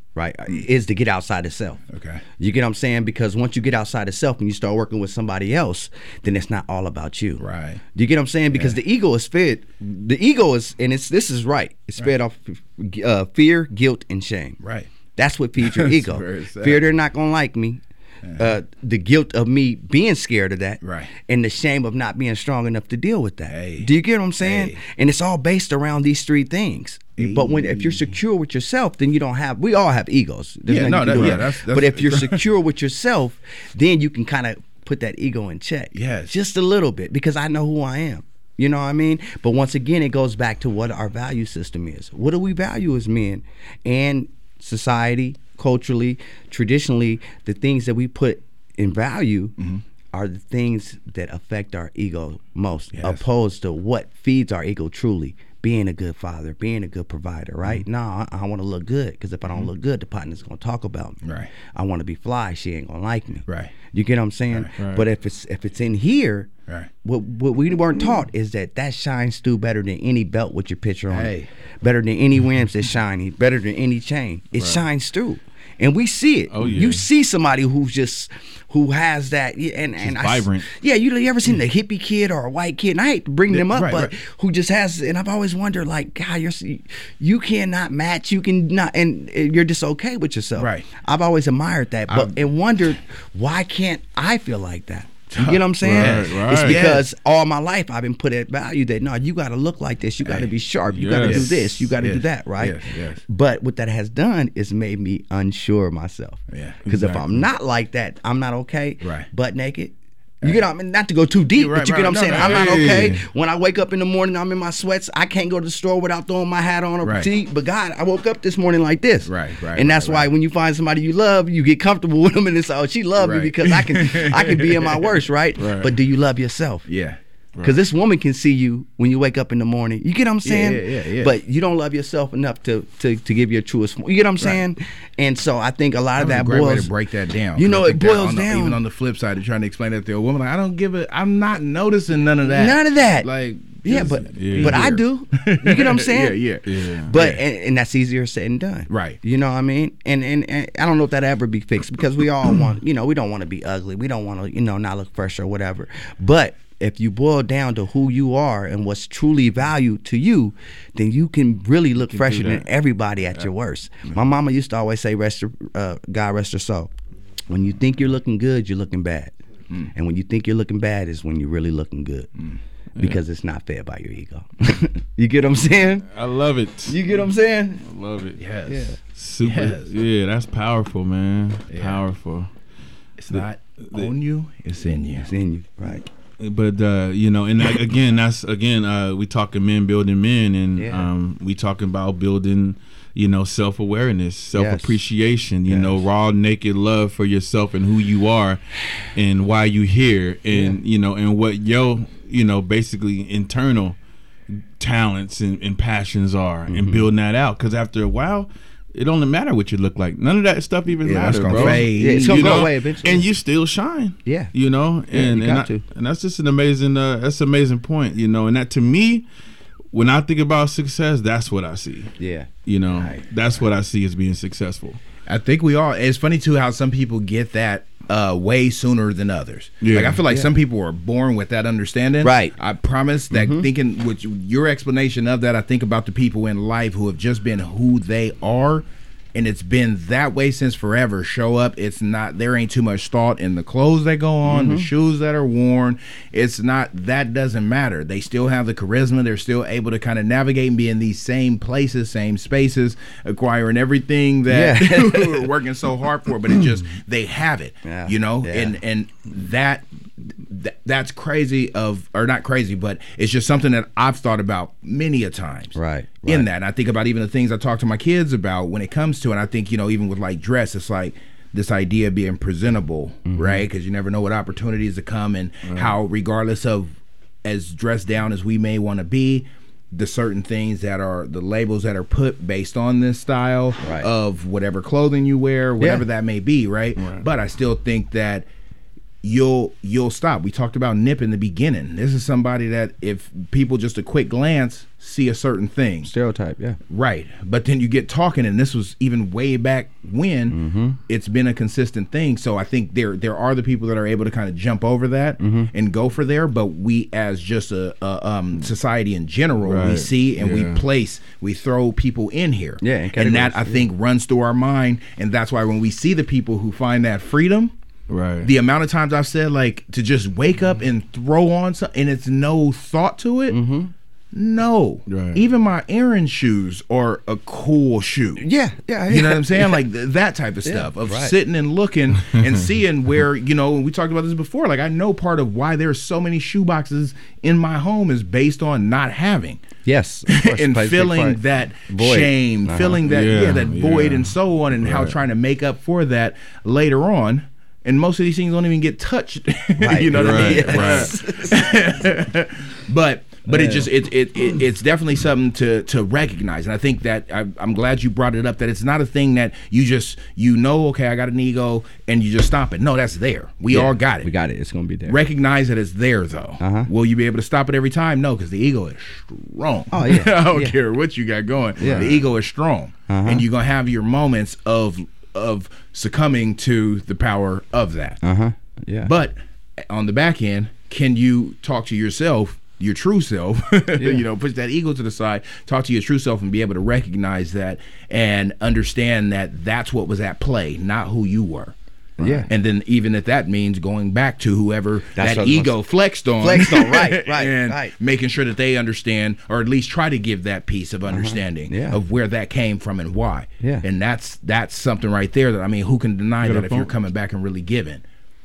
Speaker 8: right, is to get outside of self.
Speaker 7: Okay.
Speaker 8: You get what I'm saying? Because once you get outside of self and you start working with somebody else, then it's not all about you.
Speaker 7: Right.
Speaker 8: You get what I'm saying? Because
Speaker 7: Yeah.
Speaker 8: the ego is fed. The ego is, and it's this is right. It's
Speaker 7: Right.
Speaker 8: fed off uh, fear, guilt, and shame.
Speaker 7: Right.
Speaker 8: That's what feeds your
Speaker 7: That's
Speaker 8: ego.
Speaker 7: very sad.
Speaker 8: Fear they're not gonna like me. Uh, the guilt of me being scared of that,
Speaker 7: Right.
Speaker 8: and the shame of not being strong enough to deal with that.
Speaker 7: Hey.
Speaker 8: Do you get what I'm saying?
Speaker 7: Hey.
Speaker 8: And it's all based around these three things. But when if you're secure with yourself, then you don't have. We all have egos. There's
Speaker 7: Yeah,
Speaker 8: nothing
Speaker 7: no,
Speaker 8: you can
Speaker 7: that-
Speaker 8: do
Speaker 7: yeah,
Speaker 8: about it.
Speaker 7: that's- that's-
Speaker 8: but if you're secure with yourself, then you can kind of put that ego in check.
Speaker 7: Yes.
Speaker 8: just a little bit, because I know who I am. You know what I mean? But once again, it goes back to what our value system is. What do we value as men and society, culturally, traditionally? The things that we put in value
Speaker 7: Mm-hmm.
Speaker 8: are the things that affect our ego most,
Speaker 7: Yes.
Speaker 8: opposed to what feeds our ego truly. Being a good father, being a good provider, right?
Speaker 7: Mm-hmm.
Speaker 8: No, I, I want to look good, because if I don't look good, the partner's gonna talk about me.
Speaker 7: Right.
Speaker 8: I want to be fly. She ain't gonna like me.
Speaker 7: Right.
Speaker 8: You get what I'm saying?
Speaker 6: Right. Right.
Speaker 8: But if it's if it's in here,
Speaker 7: Right.
Speaker 8: what what we weren't taught is that that shines through better than any belt with your picture on
Speaker 7: Hey.
Speaker 8: it. Better than any rims that's shiny. Better than any chain. It shines through. And we see it.
Speaker 6: Oh, yeah.
Speaker 8: You see somebody who's just who has that, yeah, and and I s-
Speaker 6: vibrant.
Speaker 8: yeah, you, you ever seen the hippie kid or a white kid? And I hate to bring them up,
Speaker 7: right,
Speaker 8: but
Speaker 7: right.
Speaker 8: who just has, and I've always wondered, like, God, you're you cannot match, you can not, and you're just okay with yourself.
Speaker 7: Right.
Speaker 8: I've always admired that, but
Speaker 7: I've-
Speaker 8: and wondered, why can't I feel like that? You get what I'm saying?
Speaker 6: Right,
Speaker 8: It's
Speaker 6: right.
Speaker 8: because all my life I've been put at value that no, you got to look like this, you got to
Speaker 7: Hey.
Speaker 8: be sharp, you got to do
Speaker 6: Yes.
Speaker 8: this, you got to do
Speaker 7: Yes.
Speaker 8: that, right?
Speaker 7: Yes, yes.
Speaker 8: But what that has done is made me unsure of myself.
Speaker 7: Yeah,
Speaker 8: Because if
Speaker 6: exactly.
Speaker 8: I'm not like that, I'm not okay.
Speaker 7: Right.
Speaker 8: Butt naked. You get what I mean? Not to go too deep,
Speaker 7: You're right,
Speaker 8: but you get what I'm
Speaker 7: right.
Speaker 8: saying?
Speaker 7: No,
Speaker 8: I'm not
Speaker 6: hey.
Speaker 8: okay. When I wake up in the morning, I'm in my sweats. I can't go to the store without throwing my hat on or
Speaker 7: Right.
Speaker 8: tea. But God, I woke up this morning like this.
Speaker 7: Right, right,
Speaker 8: And that's
Speaker 7: right,
Speaker 8: why
Speaker 7: right.
Speaker 8: when you find somebody you love, you get comfortable with them, and it's oh, she loved me
Speaker 7: Right.
Speaker 8: because I can I can be in my worst, right?
Speaker 6: Right.
Speaker 8: But do you love yourself?
Speaker 7: Yeah.
Speaker 8: Because this woman can see you when you wake up in the morning. You get what I'm saying?
Speaker 7: yeah, yeah, yeah.
Speaker 8: But you don't love yourself enough to to, to give your truest. You get what I'm saying? And so I think a lot of
Speaker 7: That's
Speaker 8: that
Speaker 7: a great way
Speaker 8: boils.
Speaker 7: to break that down.
Speaker 8: You
Speaker 7: 'Cause
Speaker 8: know,
Speaker 7: I
Speaker 8: it
Speaker 7: think that
Speaker 8: boils
Speaker 7: on the-
Speaker 8: down.
Speaker 7: Even on the flip side of trying to explain that to a woman, like, I don't give a. I'm not noticing none of that.
Speaker 8: None of that.
Speaker 7: Like,
Speaker 8: Yeah,
Speaker 7: just
Speaker 8: but
Speaker 6: Yeah.
Speaker 8: but I
Speaker 7: here.
Speaker 8: do. You get what I'm saying?
Speaker 7: yeah, yeah.
Speaker 6: Yeah.
Speaker 8: But
Speaker 7: Yeah.
Speaker 8: and, and that's easier said than done.
Speaker 7: Right.
Speaker 8: You know what I mean? And, and and I don't know if that ever be fixed, because we all want, you know, we don't want to be ugly. We don't want to, you know, not look fresh or whatever. But if you boil down to who you are and what's truly valued to you, then you can really look fresher than
Speaker 6: that.
Speaker 8: everybody at your worst. My mama used to always say, "Rest, her- uh, God rest her soul. When you think you're looking good, you're looking bad.
Speaker 7: Mm.
Speaker 8: And when you think you're looking bad is when you're really looking good." Because it's not fed by your ego. You get what I'm saying?
Speaker 6: I love it.
Speaker 8: You get what I'm saying?
Speaker 6: I love it.
Speaker 7: Yes.
Speaker 8: Yeah.
Speaker 6: Super.
Speaker 7: Yes.
Speaker 6: Yeah, that's powerful, man.
Speaker 7: Yeah.
Speaker 6: Powerful.
Speaker 7: It's not on you. It's in you.
Speaker 8: It's in you, right?
Speaker 6: But uh, you know, and that, again, that's again, uh, we talking men building men, and
Speaker 8: Yeah.
Speaker 6: um, we talking about building, you know, self awareness, self appreciation. You
Speaker 8: Yes.
Speaker 6: know, raw, naked love for yourself and who you are, and why you here, and you know, and what your, you know, basically internal talents and, and passions are,
Speaker 8: Mm-hmm.
Speaker 6: and building that out. Because after a while, it don't matter what you look like. None of that stuff even
Speaker 7: Yeah, that's
Speaker 6: matter,
Speaker 7: gonna
Speaker 6: bro.
Speaker 7: fade.
Speaker 8: Yeah, it's gonna
Speaker 6: You
Speaker 8: go
Speaker 6: know?
Speaker 8: away eventually.
Speaker 6: And you still shine.
Speaker 8: Yeah.
Speaker 6: You know,
Speaker 8: Yeah,
Speaker 6: and
Speaker 8: you
Speaker 6: and,
Speaker 8: got
Speaker 6: I-
Speaker 8: to.
Speaker 6: and that's just an amazing. Uh, that's an amazing point. You know, and that to me, when I think about success, that's what I see.
Speaker 8: Yeah.
Speaker 6: You know,
Speaker 7: Right.
Speaker 6: that's what I see as being successful.
Speaker 7: I think we all. It's funny too how some people get that uh, way sooner than others.
Speaker 6: Yeah.
Speaker 7: Like I feel like
Speaker 8: Yeah.
Speaker 7: some people are born with that understanding.
Speaker 8: Right.
Speaker 7: I promise that thinking with your explanation of that, I think about the people in life who have just been who they are. And it's been that way since forever. Show up. It's not, there ain't too much thought in the clothes that go on, the shoes that are worn. It's not, that doesn't matter. They still have the charisma. They're still able to kind of navigate and be in these same places, same spaces, acquiring everything that
Speaker 8: Yeah.
Speaker 7: we're working so hard for. But it just, they have it,
Speaker 8: Yeah.
Speaker 7: you know?
Speaker 8: Yeah.
Speaker 7: And, and that, th- that's crazy of, or not crazy, but it's just something that I've thought about many a times.
Speaker 8: Right,
Speaker 7: In
Speaker 8: right.
Speaker 7: that. And I think about even the things I talk to my kids about when it comes to, and I think, you know, even with like dress, it's like this idea of being presentable,
Speaker 8: Mm-hmm.
Speaker 7: right? Because you never know what opportunities to come and how, regardless of as dressed down as we may want to be, the certain things that are the labels that are put based on this style
Speaker 8: Right.
Speaker 7: of whatever clothing you wear, whatever
Speaker 8: Yeah.
Speaker 7: that may be, right? But I still think that you'll you'll stop. We talked about Nip in the beginning. This is somebody that if people just a quick glance see a certain thing.
Speaker 8: Stereotype, yeah.
Speaker 7: Right. But then you get talking, and this was even way back when,
Speaker 8: mm-hmm.
Speaker 7: it's been a consistent thing. So I think there there are the people that are able to kind of jump over that
Speaker 8: mm-hmm.
Speaker 7: and go for there. But we as just a, a um, society in general,
Speaker 6: right.
Speaker 7: we see and
Speaker 6: yeah.
Speaker 7: we place, we throw people in here.
Speaker 8: Yeah,
Speaker 7: and that, I
Speaker 8: yeah.
Speaker 7: think, runs through our mind. And that's why when we see the people who find that freedom,
Speaker 6: right.
Speaker 7: the amount of times I've said, like, to just wake up and throw on something and it's no thought to it.
Speaker 8: Mm-hmm.
Speaker 7: No.
Speaker 6: Right.
Speaker 7: Even my Aaron shoes are a cool shoe.
Speaker 8: Yeah, yeah.
Speaker 7: You know what I'm saying?
Speaker 8: Yeah.
Speaker 7: Like th- that type of stuff
Speaker 8: Yeah,
Speaker 7: of
Speaker 8: right.
Speaker 7: sitting and looking and seeing where, you know, we talked about this before. Like, I know part of why there's so many shoe boxes in my home is based on not having.
Speaker 8: Yes. of course,
Speaker 7: And
Speaker 8: plays a big
Speaker 7: feeling
Speaker 8: part.
Speaker 7: that
Speaker 8: Void.
Speaker 7: shame,
Speaker 8: Uh-huh.
Speaker 7: feeling that, yeah,
Speaker 6: Yeah,
Speaker 7: that void
Speaker 6: yeah.
Speaker 7: and so on, and how
Speaker 6: Right.
Speaker 7: trying to make up for that later on. And most of these things don't even get touched.
Speaker 8: Right.
Speaker 7: You know what
Speaker 6: Right,
Speaker 7: I mean? But but it
Speaker 8: Yeah.
Speaker 7: just it, it it it's definitely something to to recognize, and I think that I, I'm glad you brought it up. That it's not a thing that you just you know. Okay, I got an ego, and you just stop it. No, that's there. We
Speaker 8: Yeah,
Speaker 7: all got it.
Speaker 8: We got it. It's gonna be there.
Speaker 7: Recognize that it's there, though.
Speaker 8: Uh-huh.
Speaker 7: Will you be able to stop it every time? No, because the ego is strong.
Speaker 8: Oh, yeah.
Speaker 7: I don't
Speaker 8: Yeah.
Speaker 7: care what you got going.
Speaker 8: Yeah.
Speaker 7: The ego is strong,
Speaker 8: Uh-huh.
Speaker 7: and you're gonna have your moments of of succumbing to the power of that.
Speaker 8: Uh huh. Yeah.
Speaker 7: But on the back end, can you talk to yourself, your true self, you know, push that ego to the side, talk to your true self and be able to recognize that and understand that that's what was at play, not who you were.
Speaker 8: Yeah.
Speaker 7: And then even if that means going back to whoever
Speaker 8: That's
Speaker 7: that
Speaker 8: what I was
Speaker 7: ego
Speaker 8: gonna-
Speaker 7: flexed on.
Speaker 8: Flexed on, right, right,
Speaker 7: and
Speaker 8: right.
Speaker 7: making sure that they understand, or at least try to give that piece of understanding
Speaker 8: Yeah.
Speaker 7: of where that came from and why.
Speaker 8: Yeah.
Speaker 7: And that's that's something right there that, I mean, who can deny
Speaker 6: You got
Speaker 7: that
Speaker 6: a
Speaker 7: if you're
Speaker 6: phone?
Speaker 7: coming back and really giving?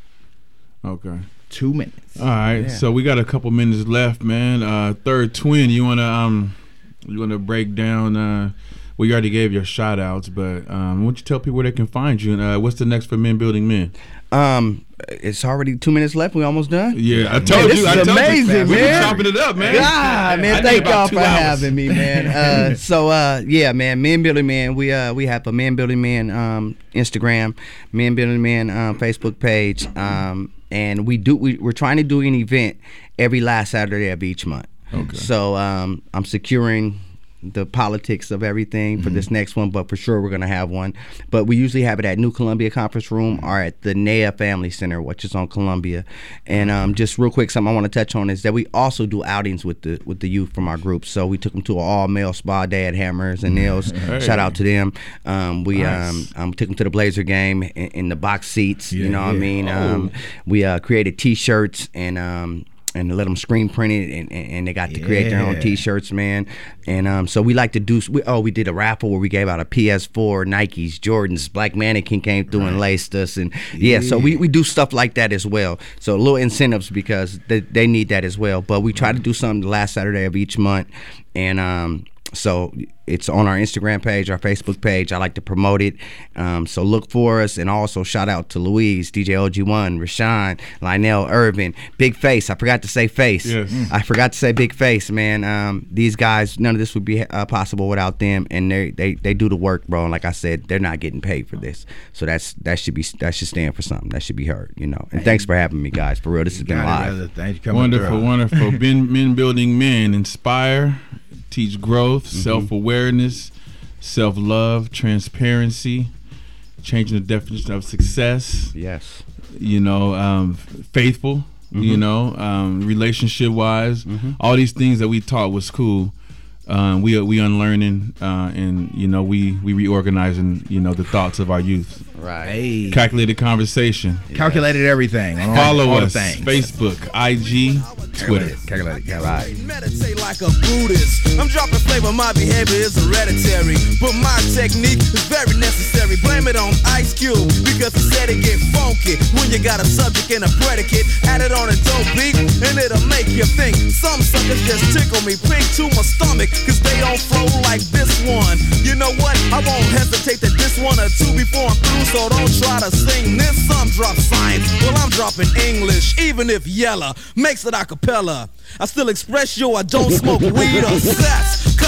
Speaker 6: Okay.
Speaker 7: Two minutes.
Speaker 6: All right,
Speaker 8: Yeah.
Speaker 6: so we got a couple minutes left, man. Uh, third twin, you wanna um, you wanna break down? Uh, well, you already gave your shout outs, but um, why don't you tell people where they can find you? And uh, what's the next for Men Building Men?
Speaker 8: Um, it's already two minutes left. We almost done.
Speaker 6: Yeah, I told
Speaker 8: this
Speaker 6: you.
Speaker 8: is
Speaker 6: I told
Speaker 8: amazing,
Speaker 6: you. We've been
Speaker 8: man.
Speaker 6: chopping it up, man.
Speaker 8: God,
Speaker 6: I
Speaker 8: man,
Speaker 6: need
Speaker 8: thank
Speaker 6: about
Speaker 8: y'all
Speaker 6: two
Speaker 8: for
Speaker 6: hours.
Speaker 8: having me, man. Uh, so, uh, yeah, man, Men Building Man. We uh, we have a Men Building Man um, Instagram, Men Building Man um, Facebook page, um, and we do we, we're trying to do an event every last Saturday of each month.
Speaker 6: Okay.
Speaker 8: So um, I'm securing the politics of everything for this next one, but for sure we're gonna have one. But we usually have it at New Columbia Conference Room or at the N A A Family Center, which is on Columbia. And um, just real quick, something I want to touch on is that we also do outings with the with the youth from our group. So we took them to an all male spa day at Hammers and Nails.
Speaker 6: Hey.
Speaker 8: Shout out to them. Um, we
Speaker 6: Nice.
Speaker 8: um, um took them to the Blazer game in, in the box seats. you
Speaker 7: Yeah,
Speaker 8: know what I
Speaker 7: yeah.
Speaker 8: mean? Um, we uh, created T-shirts and um. and let them screen print it, and, and, and they got to create their own
Speaker 7: Yeah.
Speaker 8: T-shirts, man. And um, so we like to do. We, oh, we did a raffle where we gave out a P S four, Nikes, Jordans. Black Mannequin came through and laced us, and yeah, so we, we do stuff like that as well. So little incentives because they, they need that as well. But we try to do something the last Saturday of each month, and um, so it's on our Instagram page, our Facebook page. I like to promote it. Um, so look for us. And also shout out to Louise, D J O G one, Rashawn, Lionel, Irvin, Big Face. I forgot to say Face.
Speaker 6: Yes. Mm.
Speaker 8: I forgot to say Big Face, man. Um, these guys, none of this would be uh, possible without them. And they, they they do the work, bro. And like I said, they're not getting paid for this. So that's that should be that should stand for something. That should be heard, you know. And thanks for having me, guys. For real, this has been
Speaker 7: Got it,
Speaker 8: live.
Speaker 7: brother. Thank you for coming
Speaker 6: Wonderful,
Speaker 7: through.
Speaker 6: wonderful. Men, men Building Men, inspire, teach growth,
Speaker 8: Mm-hmm.
Speaker 6: self-awareness, self-love, transparency, changing the definition of success.
Speaker 8: Yes.
Speaker 6: You know, um, faithful.
Speaker 8: Mm-hmm.
Speaker 6: You know, um, relationship-wise, all these things that we taught was cool. Um, we we unlearning, uh, and you know, we we reorganizing. You know, the thoughts of our youth.
Speaker 8: Right.
Speaker 7: Hey,
Speaker 6: Calculated conversation.
Speaker 7: calculated everything. On all,
Speaker 6: Follow
Speaker 7: all the
Speaker 6: us.
Speaker 7: things.
Speaker 6: Facebook, I G, Twitter.
Speaker 7: Calculated, calculated, calculated.
Speaker 5: Meditate like a Buddhist. I'm dropping flavor, my behavior is hereditary. But my technique is very necessary. Blame it on Ice Cube, because he said it get funky when you got a subject and a predicate. Add it on a dope beat, and it'll make you think. Some suckers just tickle me pink to my stomach, cause they don't flow like this one. You know what? I won't hesitate to diss one or two before I'm through, so don't try to sing this. Some drop science, well I'm dropping English, even if Yella makes it a cappella. I still express yo, I don't smoke weed or sex, cause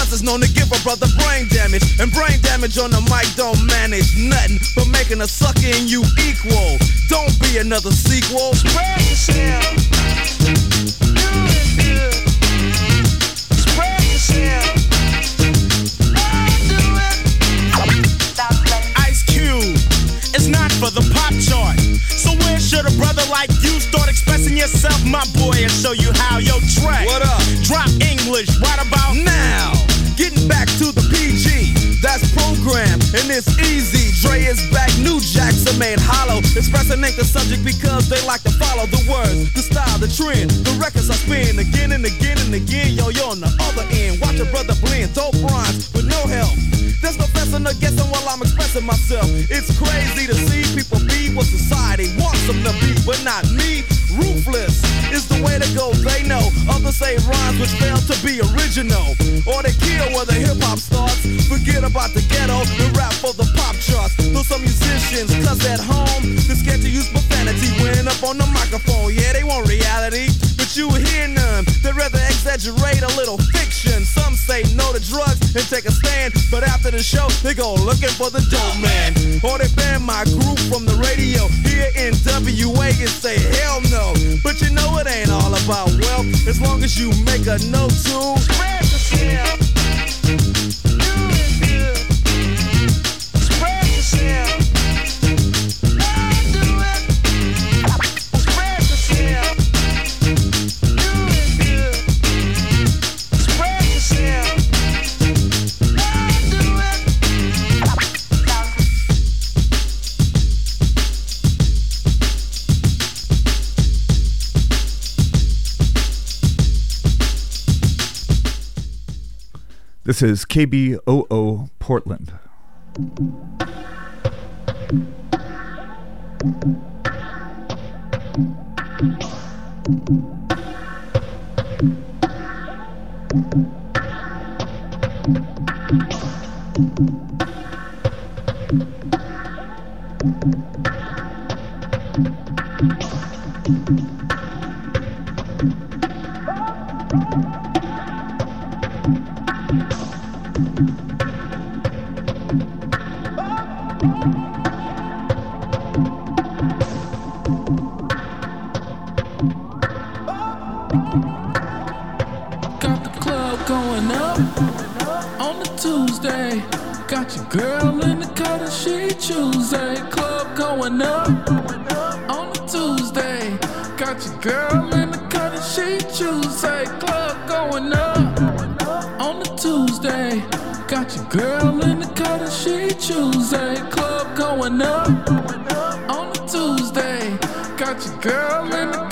Speaker 5: Nas is known to give a brother brain damage, and brain damage on the mic don't manage nothing but making a sucker in you equal. Don't be another sequel. Spread yourself. Do it good. Spread yourself. Do it. Ice Cube. It's not for the pop chart. So where should a brother like you start expressing yourself, my boy, and show you how your track? What up? Drop English right about now. Getting back to the P G, that's programmed and it's easy. Dre is back, new jacks are made hollow. Expressing ain't the subject because they like to follow the words, the style, the trend. The records I spin again and again and again. Yo, you're on the other end. Watch a brother blend, dope rhymes with no help. There's no fessing or guessing while I'm expressing myself. It's crazy to see people be what society wants them to be, but not me. Ruthless is the way to go, they know. Others say rhymes which fail to be original, or they kill where the hip-hop starts. Forget about the ghetto and rap for the pop charts. Though some musicians, cause at home they're scared to use profanity when up on the microphone. Yeah, they want reality, but you hear none. They'd rather exaggerate a little fiction. Some say no to drugs and take a stand, but after the show they go looking for the dope man. Or they ban my group from the radio here in W A and say hell no. But you know it ain't all about wealth, as long as you make a note to spread yourself. Do it good. Spread yourself. Do it. Spread yourself. Do it good. Spread yourself. Do it.
Speaker 9: This is K B O O Portland.
Speaker 10: Got the club going up on the Tuesday. Got your girl in the cut and she Tuesday. Club going up on the Tuesday. Got your girl in the cut and she Tuesday. Club going up on the Tuesday. Got your girl in the cut and she Tuesday. Club going up on the Tuesday. Got your girl in the